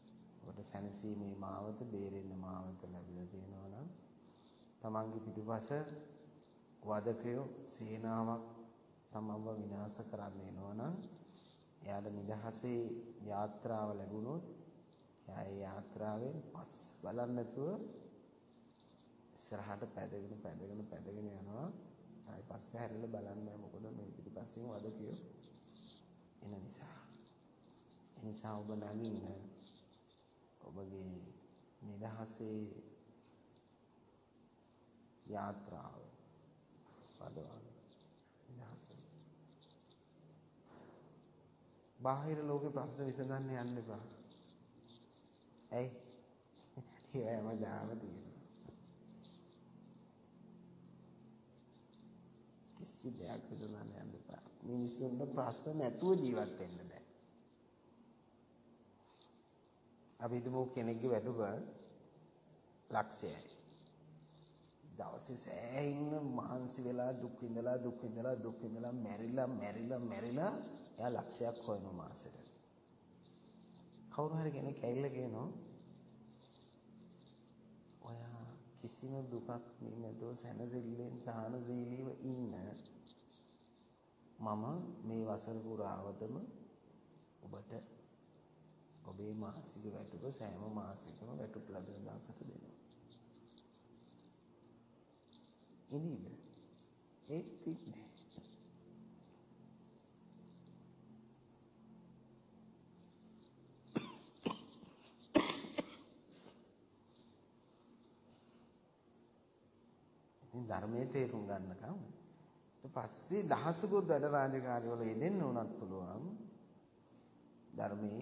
කොට සැනසීමේ මාවත, බේරෙන්න මාවත ලැබිලා තියෙනවා නම් තමන්ගේ පිටුපස වදකයෝ සේනාවක් තමන්ව විනාශ කරන්න එනවා නම් එයාට නිදහසේ යාත්‍රාව ලැබුණොත් එයා ඒ යාත්‍රාවෙන් පස් බලන්න නැතුව ඉස්සරහට පැදගෙන පැදගෙන පැදගෙන යනවා. ආයි පස්සේ හැරිලා බලන්නේ මොකද මේ පිටිපස්සෙන් වදකියෝ එන නිසා. ඒ නිසා ඔබ නැගින්න ඔබගේ නිදහසේ යාත්‍රාව පදවන්න නිදහසේ. බාහිර ලෝකේ ප්‍රශ්න විසඳන්න යන්න එපා. ඇයි? ඒවම දාම තියෙනවා. කිසි දෙයක් විසඳන්න යන්න එපා. මිනිස්සුන්ට ප්‍රශ්න නැතුව ජීවත් වෙන්න බෑ. අපි හිතමු කෙනෙක්ගේ වැටුප ලක්ෂයයි. දවසේ සෑහෙන්න මහන්සි වෙලා දුක් විඳලා දුක් විඳලා දුක් විඳලා මැරිලා මැරිලා මැරිලා එයා ලක්ෂයක් හොයන මාසෙට. කවුරු හරි කෙනෙක් ඇවිල්ලා කියනවා ඔයා කිසිම දුකක් නැතුව සැනසෙල්ලෙන් සානසීලීව ඉන්න මම මේ වසර පුරාවටම ඔබට ඔබේ මාසික වැටුප සෑම මාසෙකම වැටුප් ලැබෙන දවසට දෙනවා. ඉනීද? ඒක තිබ්බේ. ඉතින් ධර්මයේ තේරුම් ගන්නකම් ඊට පස්සේ දහසකුත් වැඩ රාජකාරී වල යෙදෙන්න උනත් පුළුවන් ධර්මයේ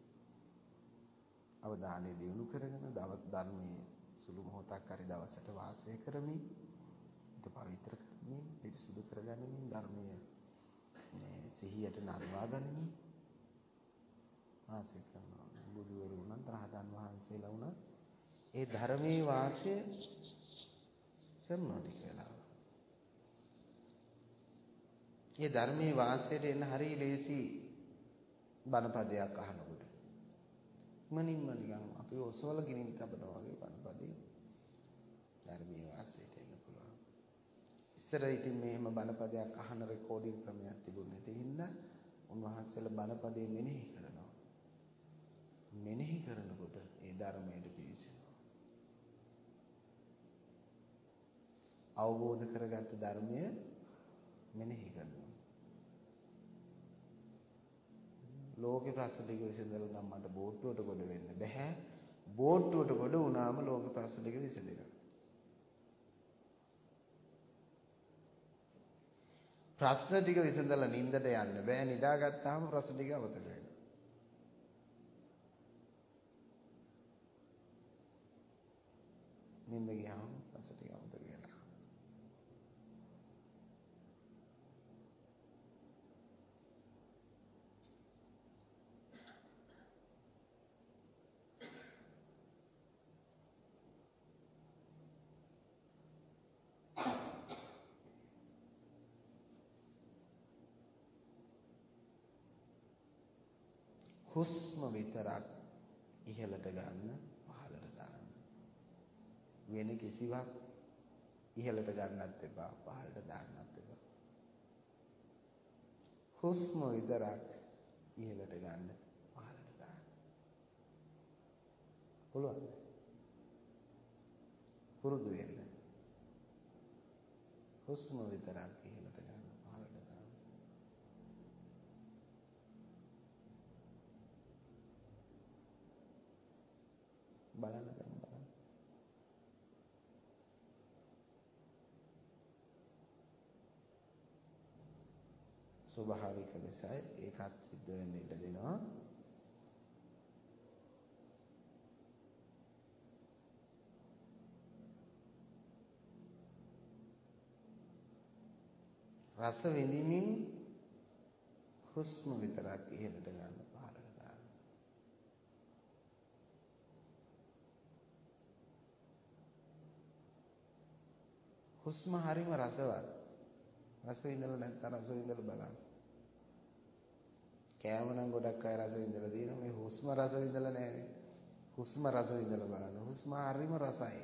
අවධානය දියුණු කරගෙන දවස් ධර්මයේ සුළු මොහොතක් හරි දවසට වාසය කරමින් ඊට පවිත්‍ර කරමින් පිරිසුදු කරගනිමින් ධර්මයේ මේ සිහියට නරවා ගනිමින් වාසය කරනවා. බුදුවරු වුණත් රහතන් වහන්සේලා වුණත් ඒ ධර්මයේ වාසය කරනවා ටික වෙලාව. ඒ ධර්මයේ වාසයට එන්න හරිය ලේසි බණපදයක් අහනකොට. මනින්ම නිකන් අපි ඔසවල ගිනින් තබනවා වගේ බණපදේ ධර්මයේ වාසයට එන්න පුළුවන්. ඉස්සර ඉතින් මෙහෙම බණපදයක් අහන රෙකෝඩින් ක්‍රමයක් තිබුණේ නැති හින්දා උන්වහන්සේලා බණපදේ මෙනෙහි කරනවා. මෙනෙහි කරනකොට ඒ ධර්මයට පිවිසෙනවා. අවබෝධ කරගත්ත ධර්මය මෙනෙහි කරනවා. ලෝකේ ප්‍රශ්න ටික විසඳලා නම් මට බෝට්ටුවට කොට වෙන්න බෑ. බෝට්ටුවට කොට වුණාම ලෝකේ ප්‍රශ්න ටික විසඳෙනවා. ප්‍රශ්න ටික විසඳලා නින්දට යන්න බෑ. නිදාගත්තාම ප්‍රශ්න ටික අවතක වෙනවා. නින්ද ගියාම ප්‍රශ්න ටික අවතක වෙනවා. හුස්ම විතරක් ඉහළට ගන්න පහළට දාන්න. වෙන කිසිවක් ඉහළට ගන්නත් එපා පහළට දාන්නත් එපා. හුස්ම විතරක් ඉහළට ගන්න පහළට දාන්න. පුළුවන්ද? පුරුදු වෙන්න. හුස්ම විතරක් ඉහළට ගන්න පහළට දාන්න. බලන්න දැන් බලන්න. ස්වභාවික ලෙසයි ඒකත් සිද්ධ වෙන්න ඉඩ දෙනවා. රස විඳින්මින් හුස්ම විතරක් ඉහළට ගන්න පහළට දාන්න. හුස්ම හරිම රසවත්. රස විඳලා නැත්නම් රස විඳලා බලන්න. කෑම නම් ගොඩක් අය රස විඳලා දිනවා. මේ හුස්ම රස විඳලා නැහැ. හුස්ම රස විඳලා බලන්න. හුස්ම හරිම රසයි.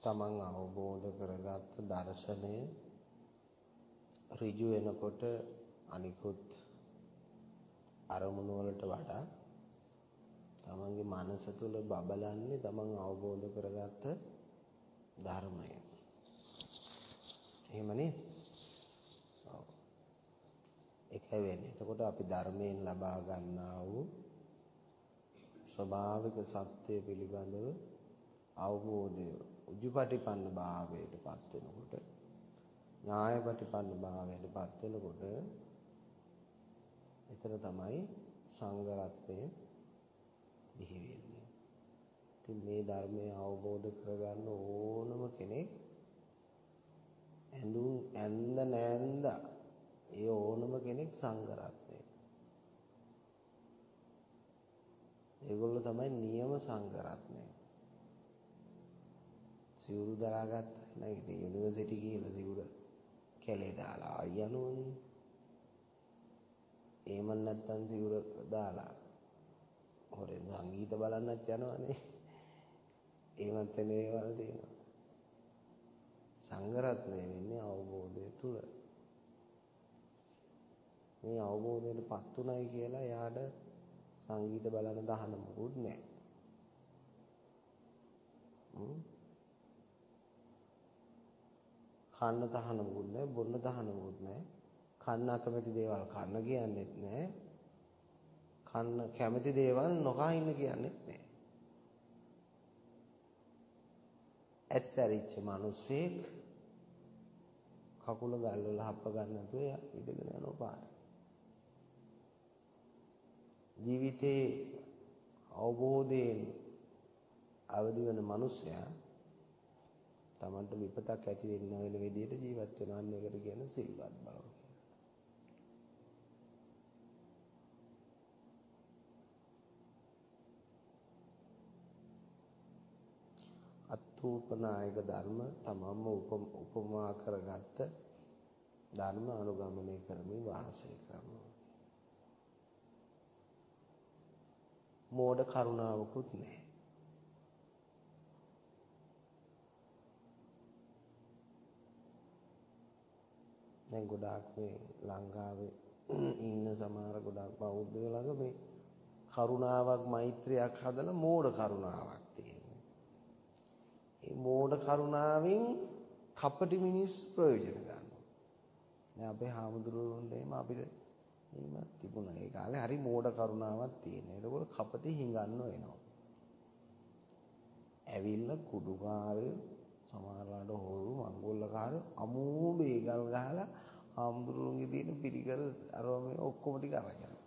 තමන් අවබෝධ කරගත්ත දර්ශනය ඍජු වෙනකොට අනිකුත් අරමුණු වලට වඩා තමන්ගේ මනස තුල බබලන්නේ තමන් අවබෝධ කරගත්ත ධර්මය. එහෙමනේ. ඔව්. ඒකයි වෙන්නේ. එතකොට අපි ධර්මයෙන් ලබා ගන්නා වූ ස්වභාවික සත්‍ය පිළිබඳව අවබෝධය උජුපටිපන්න භාවයට පත් වෙනකොට ඥායපටිපන්න භාවයට පත් වෙනකොට එතන තමයි සංඝ රත්නය බිහි වෙන්නේ. ඉතින් මේ ධර්මය අවබෝධ කරගන්න ඕනම කෙනෙක් ඇඳුම් ඇඳ නැන්ද ඒ ඕනම කෙනෙක් සංඝ රත්නය. ඒගොල්ලෝ තමයි නියම සංඝ රත්නය. සිවුරු දරාගත්ත නෑ ඉතින් යුනිවර්සිටි ගිහලා සිවුර කැලේ දාලා යනෝනේ. එහෙම නැත්නම් සිවුර දාලා හොරෙන් සංගීත බලන්නත් යනවනේ. එහෙමත් වෙන ඒවල් තියෙනවා. සංඝ රත්නය වෙන්නේ අවබෝධය තුල. මේ අවබෝධයටපත් උනායි කියලා එයාට සංගීත බලන දහන මොකුත් නැහැ. හ්ම්. කන්න තහන මොකුත් නැහැ, බොන්න තහන මොකුත් නැහැ. කන්න අකමැති දේවල් කන්න කියන්නේත් නැහැ. කන්න කැමති දේවල් නොකා ඉන්න කියන්නේත් නැහැ. ඇත්තරිච්ච මිනිස්සෙක් කකුල ගල් වල හප්ප ගන්න නැතුව ඉඳගෙන යනවා පාරේ. ජීවිතේ අවබෝධයෙන් අවදි වෙන මිනිසයා තමන්ට විපතක් ඇති වෙන්න වෙන විදිහට ජීවත් වෙනවා. අන්න ඒකට කියන සිල්වත් බව. අත්ූපනායක ධර්ම තමන්ම උපමා කරගත්ත ධර්ම අනුගමනය කරමින් වාසය කරනවා. මෝඩ කරුණාවකුත් නැහැ. දැන් ගොඩාක් මේ ලංකාවේ ඉන්න සමහර ගොඩාක් බෞද්ධයෝ ළඟ මේ කරුණාවක් මෛත්‍රියක් හදලා මෝඩ කරුණාවක් තියෙනවා. මේ මෝඩ කරුණාවෙන් කපටි මිනිස් ප්‍රයෝජන ගන්නවා. දැන් අපේ හාමුදුරුවෝන්ට එහෙම අපිට එහෙම තිබුණා. ඒ කාලේ හරි මෝඩ කරුණාවක් තියෙනවා. ඒකවල කපටි හිඟන්න වෙනවා. ඇවිල්ලා කුඩුකාරයෝ සමහරලාට හොරු මංගොල්ලකාරයෝ අමෝ බේගල් ගහලා හාමුදුරුවන්ගේ තියෙන පිළිකර අරව මේ ඔක්කොම ටික අරගෙන යනවා.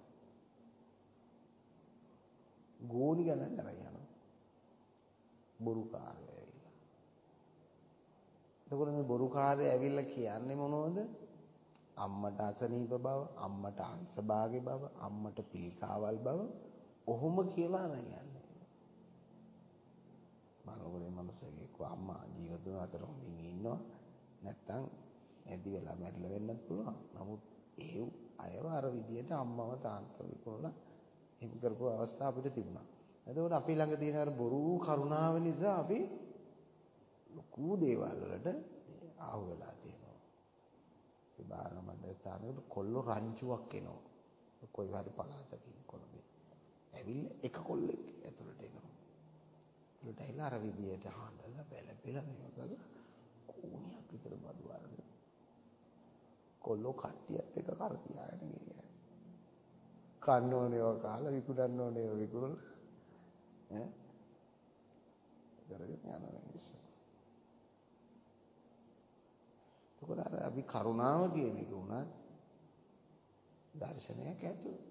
ගෝණි ගණන් අරගෙන යනවා. බොරුකාරයෝ ඇවිල්ලා. එතකොට මේ බොරුකාරයෝ ඇවිල්ලා කියන්නේ මොනවද? අම්මට අසනීප බව, අම්මට අංශභාගේ බව, අම්මට පිළිකාවල් බව ඔහොම කියලා නෑ. බලවලේ මනුස්සයෙක් එක්ක අම්මා ජීවත් වෙන අතර හොඳින් ඉන්නවා. නැත්තම් ඇදි වෙලා මැරිලා වෙන්නත් පුළුවන්. නමුත් ඒ අයව අර විදියට අම්මව තාත්තව විකුණලා එහෙම කරපු අවස්ථා අපිට තිබුණා. එතකොට අපි ළඟ තියෙන අර බොරු කරුණාව නිසා අපි ලොකු දේවල් වලට ආහු වෙලා තියෙනවා. ඒ බාර මණ්ඩලයට කොල්ලෝ රංචුවක් එනවා. කොයි හරි පළාතකින් කොළඹේ. ඇවිල්ලා එක කොල්ලෙක් ඇතුළට එනවා. ඒකට ඇවිල්ලා අර විදියට හාඳලා බැලපෙලා මේක කරලා කෝණියක් විතර බඩු අරගෙන කොල්ලෝ කට්ටියත් එක කර තියාගෙන ගියා. කන්න ඕනේ ඔය කාලා විකුණන්න ඕනේ ඔය විකුණලා ඈ කරගෙන යනවා මිනිස්සු. ඒකෝර අර අපි කරුණාව කියන එක උනත් දර්ශනයක් ඇතුළු.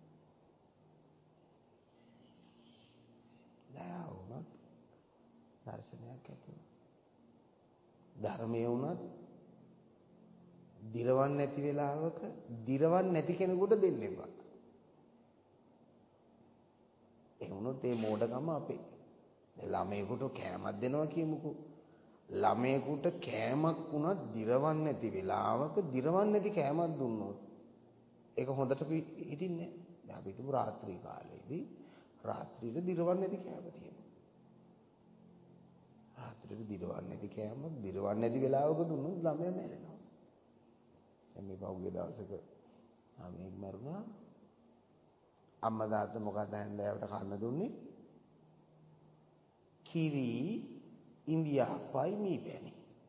දයාව උනත් දර්ශනයක් ඇතුළු. ධර්මයේ උනත් දිරවන් නැති වෙලාවක දිරවන් නැති කෙනෙකුට දෙන්න එපා. ඒ වුණොත් ඒ මෝඩකම අපේ. දැන් ළමයෙකුට කෑමක් දෙනවා කියමුකෝ. ළමයෙකුට කෑමක් වුණත් දිරවන් නැති වෙලාවක දිරවන් නැති කෑමක් දුන්නොත් ඒක හොඳට හිටින්නේ නැහැ. දැන් අපි හිතමු රාත්‍රී කාලේදී රාත්‍රියේ දිරවන් නැති කෑම තියෙනවා. රාත්‍රියට දිරවන්නේ නැති කෑමක් දිරවන්නේ නැති වෙලාවක දුන්නොත් ළමයා මැරෙනවා. දැන් මේ පහුගිය දවසක ළමයෙක් මැරුණා. අම්මා තාත්තා මොකද හැන්දෑවට කන්න දුන්නේ? කිරි ඉන්දියාප්පයි මීපැණි.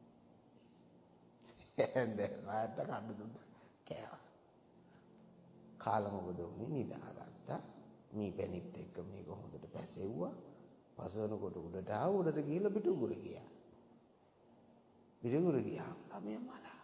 හැන්දෑවට කන්න දුන්නා. කෑවා. කාලා මොකද උනේ? නිදාගත්තා. මීපැණිත් එක්ක මේක හොඳට පැසෙව්වා. පසවනකොට උඩට ආව උඩට ගිහලා පිටුගුර ගියා. පිටුගුර ගියා ළමයා මලා.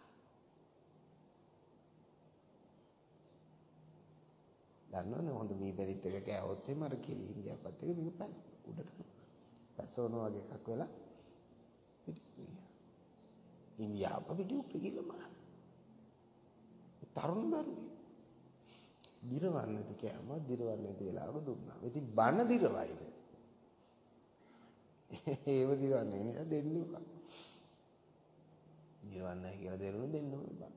දන්නවනේ හොඳ මීපැණිත් එක කෑවොත් එimhe අර කිරි ඉන්දියාප්පත් එක මේක පැස් උඩට පැසවනවා වගේ එකක් වෙලා පිටුගුර ගියා. ඉන්දියාප්ප පිටුගුර ගිහලා මලා. තරුණ දරුවෙක්. දිරවන්නේ නැති කෑම දිරවන්නේ නැති වෙලාවක දුන්නා. ඉතින් බන දිරවයිද? ඒව දිරවන්නේ නෑ දෙන්න උකා. දිරවන්නේ නැහැ කියලා දෙන්න දෙන්න බන.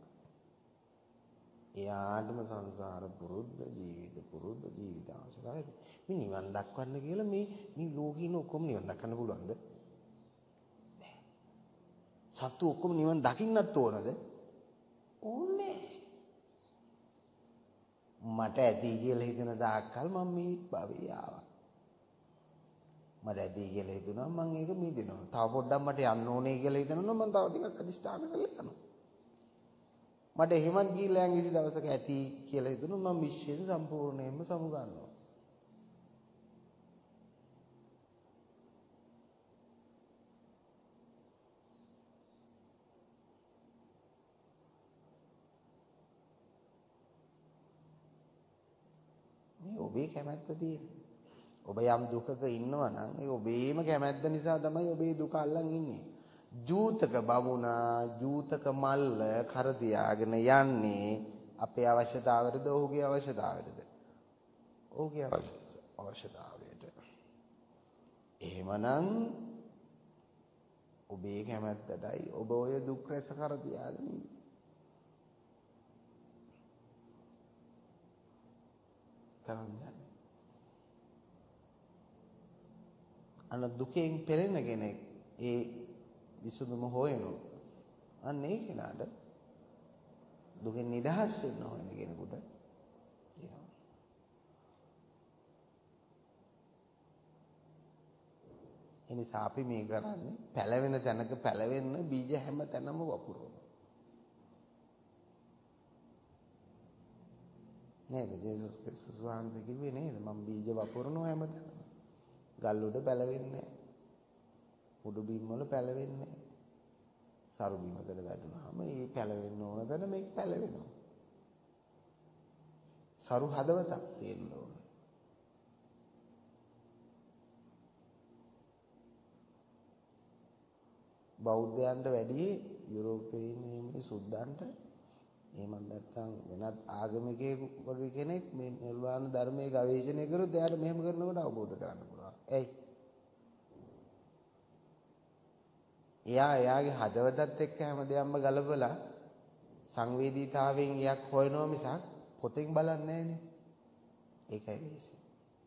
එයාටම සංසාර පුරුද්ද ජීවිත පුරුද්ද ජීවිත ආශ්‍රයයි. මේ නිවන් දක්වන්න කියලා මේ මේ ලෝකීන ඔක්කොම නිවන් දක්වන්න පුළුවන්ද? නෑ. සත්තු ඔක්කොම නිවන් දකින්නත් ඕනද? ඕනේ. මට ඇති කියලා හිතන දායකල් මම මේ භවයේ ආවා. මට ඇති කියලා හිතුණා මම ඒක මිදිනවා. තව පොඩ්ඩක් මට යන්න ඕනේ කියලා හිතනවා මම තව ටිකක් අදිස්ථාන කරලා යනවා. මට එහෙමත් ගිහිල්ලා යන් කිසි දවසක ඇති කියලා හිතුණා මම විශ්වයට සම්පූර්ණයෙන්ම සමු ගන්නවා. මේ ඔබේ කැමැත්ත තියෙන්නේ. ඔබ යම් දුකක ඉන්නවා නම් ඒ ඔබේම කැමැත්ත නිසා තමයි ඔබේ දුක අල්ලන් ඉන්නේ. ජූතක බමුණා ජූතක මල්ල කර තියාගෙන යන්නේ අපේ අවශ්‍යතාවයටද ඔහුගේ අවශ්‍යතාවයටද? ඔහුගේ අවශ්‍යතාවයට. එහෙමනම් ඔබේ කැමැත්තටයි ඔබ ඔය දුක් රැස කර තියාගෙන ඉන්නේ. කරන්නේ අන්න දුකෙන් පෙළෙන කෙනෙක් ඒ විසඳුම හොයනවා. අන්න ඒ කෙනාට දුකෙන් නිදහස් වෙන්න හොයන කෙනෙකුට කියනවා. එනිසා අපි මේ කරන්නේ පැලවෙන තැනක පැලවෙන්න බීජ හැම තැනම වපුරනවා. නේද? ජේසුස් ක්‍රිස්තුස් වහන්සේ කිව්වේ නේද? මම බීජ වපුරනවා හැම තැනම. ගල් උඩ පැලවෙන්නේ නැහැ. උඩු බිම් වල පැලවෙන්නේ නැහැ. සරු බිමකට වැටුනහම මේ පැලවෙන්න ඕන තැන මේක පැලවෙනවා. සරු හදවතක් තියෙන්න ඕන. බෞද්ධයන්ට වැඩි යුරෝපයේ මේ සුද්දන්ට එහෙම නැත්නම් වෙනත් ආගමිකයෙකු වගේ කෙනෙක් මේ නිර්වාණ ධර්මයේ ගවේෂණය කරොත් එයාට මෙහෙම කරනකොට අවබෝධ කරගන්න පුළුවන්. එයි. එයා එයාගේ හදවතත් එක්ක හැමදේම ගලපලා සංවේදීතාවයෙන් යක් හොයනවා මිසක් පොතෙන් බලන්නේ නැහනේ. ඒකයි ලේසි.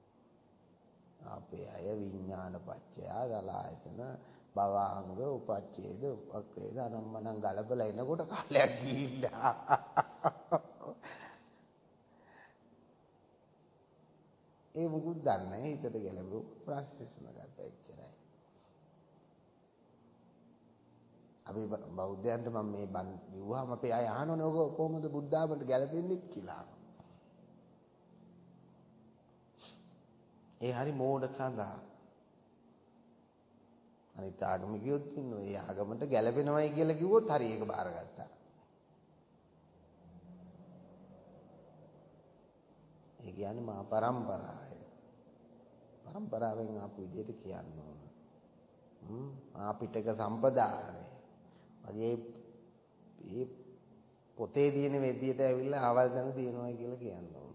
අපේ අය විඥාන පත්‍ය දලායතන භවාංග උපච්ඡේද උපක්‍රේද අනම්මනම් ගලපලා එනකොට කාලයක් ගිහිල්ලා ඒ මොකුත් දන්නේ නැහැ හිතට ගැලපු ප්‍රශ්න ගත්තා එච්චරයි. අපි බෞද්ධයන්ට මම මේ බන් කිව්වම අපේ අය අහනවනේ ඔක කොහොමද බුද්ධ ආගමට ගැලපෙන්නේ කියලා. ඒ හරි මෝඩ කඳා. අනිත් ආගමිකයොත් ඉන්නවා. ඒ ආගමට ගැලපෙනවයි කියලා කිව්වොත් හරි ඒක බාරගත්තා. ඒ කියන්නේ මා පරම්පරාවයි. පරම්පරාවෙන් ආපු විදිහට කියන්න ඕන. හ්ම් ආ පිටක සම්පදාය. වගේ මේ පොතේ තියෙන විදිහට ඇවිල්ලා ආවල් දන තියෙනවා කියලා කියන්න ඕන.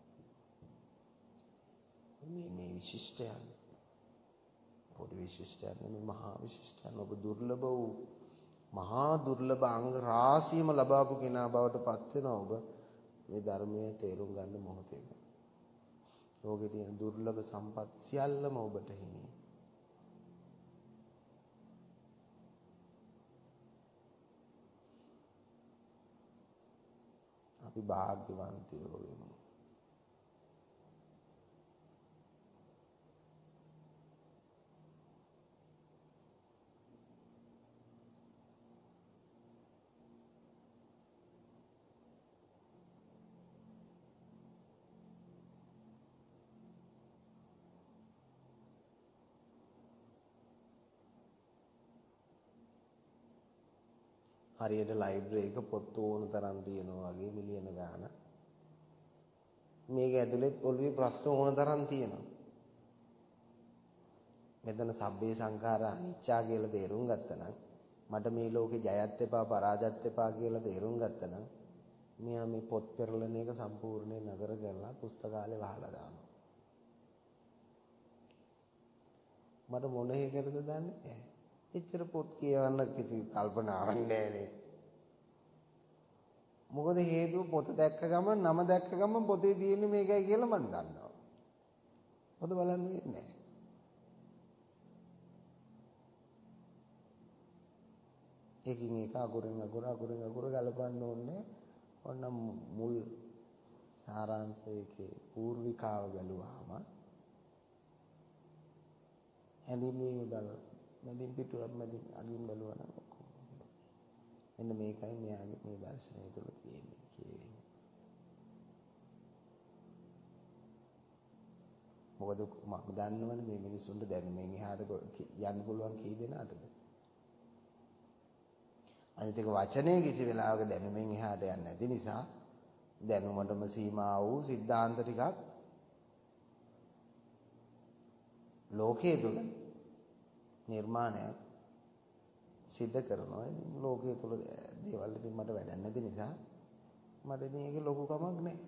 මේ මේ විශිෂ්ටයන් පොඩි විශිෂ්ටයන් නෙමෙයි මහා විශිෂ්ටයන්. ඔබ දුර්ලභ වූ මහා දුර්ලභ අංග රාශියම ලබාපු කෙනා බවට පත් වෙනවා ඔබ මේ ධර්මයේ තේරුම් ගන්න මොහොතේ. ලෝකේ තියෙන දුර්ලභ සම්පත් සියල්ලම ඔබට හිමි. අපි භාග්‍යවන්තයෝ වෙමු. හරියට ලයිබ්‍රරි එක පොත් ඕන තරම් තියෙනවා වගේ මිලියන ගාන. මේක ඇතුළෙත් ඔළුවේ ප්‍රශ්න ඕන තරම් තියෙනවා. මෙතන සබ්බේ සංඛාරා අනිච්චා කියලා තේරුම් ගත්තනම් මට මේ ලෝකේ ජයත් එපා පරාජයත් එපා කියලා තේරුම් ගත්තනම් මෙයා මේ පොත් පෙරලන එක සම්පූර්ණයෙන් නතර කරලා පුස්තකාලේ වහලා දානවා. මට මොන හේකටද දන්නේ නැහැ. එච්චර පොත් කියවන්න කිසි කල්පනාවක් නැහැ. මොකද හේතුව පොත දැක්ක ගමන් නම දැක්ක ගමන් පොතේ තියෙන්නේ මේකයි කියලා මම දන්නවා. පොත බලන්න වෙන්නේ නැහැ. එකින් එක අකුරෙන් අකුර අකුරෙන් අකුර ගලපන්න ඕනේ. ඔන්න මුල් සාරාංශයේ පූර්විකාව බැලුවාම හැඳින්වීම බල මැදින් පිටුවක් මැදින් අගින් බැලුවා නම් ඔක්කොම මෙන්න මේකයි මෙයාගේ මේ දර්ශනය තුළ තියෙන්නේ කියන්නේ. මොකද මම දන්නවනේ මේ මිනිසුන්ට දැනුමෙන් එහාට යන්න පුළුවන් කී දෙනාටද? අනිත් එක වචනේ කිසි වෙලාවක දැනුමෙන් එහාට යන්නේ නැති නිසා දැනුමටම සීමා වූ સિદ્ધාන්ත ටිකක් ලෝකයේ තුල නිර්මාණයක් සිද්ධ කරනවා. ලෝකයේ තුල දේවල් ඉතින් මට වැඩක් නැති නිසා මට ඉතින් ඒකේ ලොකු කමක් නැහැ.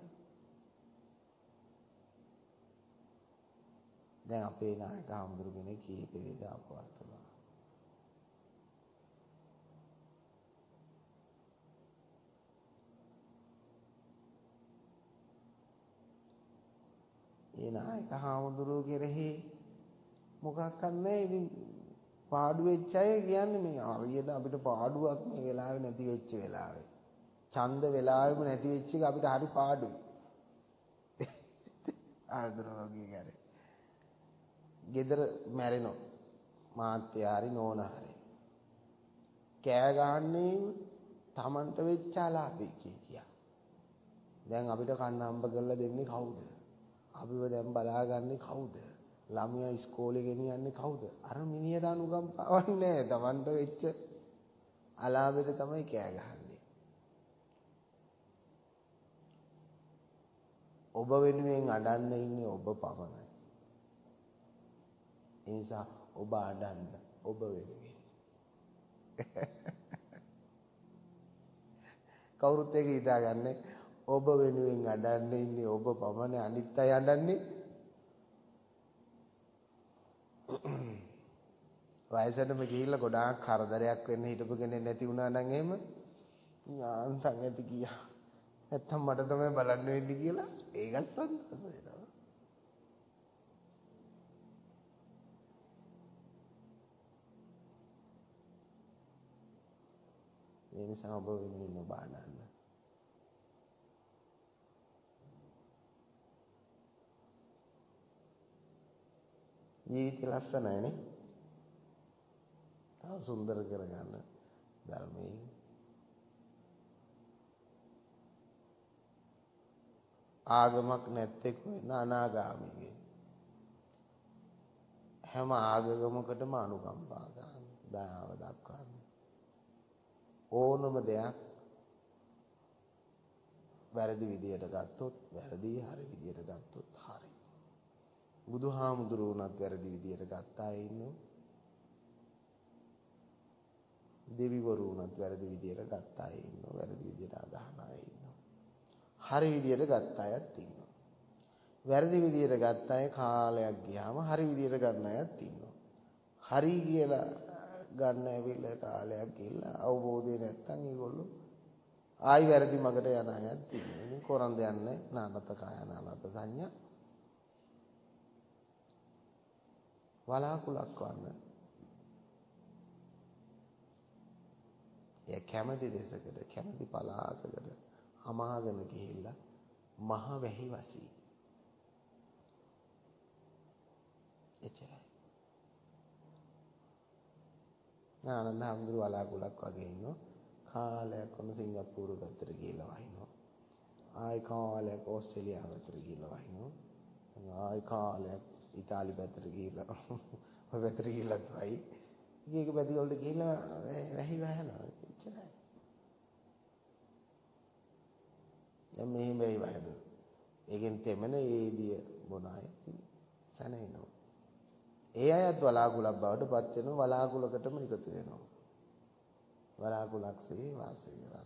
දැන් අපේ නායක හමුදුරු කෙනෙක් කීපෙද අපවත්තුනා. ඒ නායක හමුදුරු කෙරෙහි මොකක් නැහැ. ඉතින් පාඩු වෙච්ච අය කියන්නේ මේ හරියට අපිට පාඩුවක් මේ වෙලාවේ නැති වෙච්ච වෙලාවේ. ඡන්ද වෙලාවෙම නැති වෙච්ච එක අපිට හරි පාඩුයි. ආදරෝගී කරේ. ගෙදර මැරෙනවා. මාත්‍ය හරි නෝන හරි. කෑ ගහන්නේ Tamanට වෙච්ච අලාභේ කියා. දැන් අපිට කන්න හම්බ කරලා දෙන්නේ කවුද? අපිව දැන් බලාගන්නේ කවුද? ළමයා ඉස්කෝලේ ගෙනියන්නේ කවුද? අර මිනිහට අනුකම්පාවක් නැහැ. Tamanට වෙච්ච අලාභෙට තමයි කෑ ගහන්නේ. ඔබ වෙනුවෙන් අඬන්න ඉන්නේ ඔබ පමණයි. ඒ නිසා ඔබ අඬන්න ඔබ වෙනුවෙන්. කවුරුත් ඒක හිතාගන්නේ ඔබ වෙනුවෙන් අඬන්න ඉන්නේ ඔබ පමණයි. අනිත් අය අඬන්නේ වයසටම ගිහිල්ලා ගොඩාක් කරදරයක් වෙන්න හිටපු කෙනෙක් නැති වුණා නම් එහෙම යාන්තම් ඇති කියා. නැත්තම් මට තමයි බලන්න වෙන්නේ කියලා ඒකත් සන්තෝෂ වෙනවා. ඒ නිසා ඔබ වෙනුවෙන් ඔබ අඬන්න. ජීවිත ලස්සනයි නේ. තව සුන්දර කරගන්න ධර්මයේ ආගමක් නැත්තේ වෙන අනාගාමී. හැම ආගමකටම අනුකම්පා ගන්න, දයාව දක්වන්න. ඕනම දෙයක් වැරදි විදියට ගත්තොත් වැරදි, හරි විදියට ගත්තොත් හරි. බුදුහාමුදුරුවෝත් වැරදි විදියට ගත්ත අය ඉන්නවා. දෙවිවරු උනත් වැරදි විදියට ගත්ත අය ඉන්නවා. වැරදි විදියට අදහන අය ඉන්නවා. හරි විදියට ගත්ත අයත් ඉන්නවා. වැරදි විදියට ගත්ත අය කාලයක් ගියාම හරි විදියට ගන්න අයත් ඉන්නවා. හරි කියලා ගන්න ඇවිල්ලා කාලයක් ගිහලා අවබෝධය නැත්තම් ඒගොල්ලෝ ආයි වැරදි මගට යන අයත් ඉන්නවා. ඉතින් කරන් දෙන්නේ නානත කාය නානත සංඥා වලාකුලක් වන්න. ඒ කැමැති දෙසකට කැමැති පළාතකට අමාගෙන ගිහිල්ලා මහ වැහි වසී. එච්චරයි. ආනන්ද හැමදෙරු වලාකුලක් වගේ ඉන්නවා. කාලයක් වුණ සිංගප්පූරු පැත්තට ගිහිල්ලා වහිනවා. ආයි කාලයක් ඕස්ට්‍රේලියාව පැත්තට ගිහිල්ලා වහිනවා. ආයි කාලයක් ඉතාලි පැත්තට ගිහිල්ලා ඔය පැත්තට ගිහිල්ලා වයි. එක එක පැති වලට ගිහිල්ලා වැහි වහනවා. එච්චරයි. දැන් මෙහි වැහි වහනවා. ඒකෙන් තෙමන ඒදිය බොන අය සැනෙනවා. ඒ අයත් වලාකුලක් බවට පත් වෙනවා. වලාකුලකටම එකතු වෙනවා. වලාකුලක්සේ වාසය කරනවා.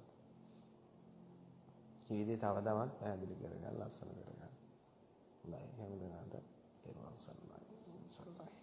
ජීවිතේ තව තවත් පැහැදිලි කරගන්න ලස්සන කරගන්න. හොඳයි හැමදෙනාට තෙරුවන් සරණයි. සරණයි.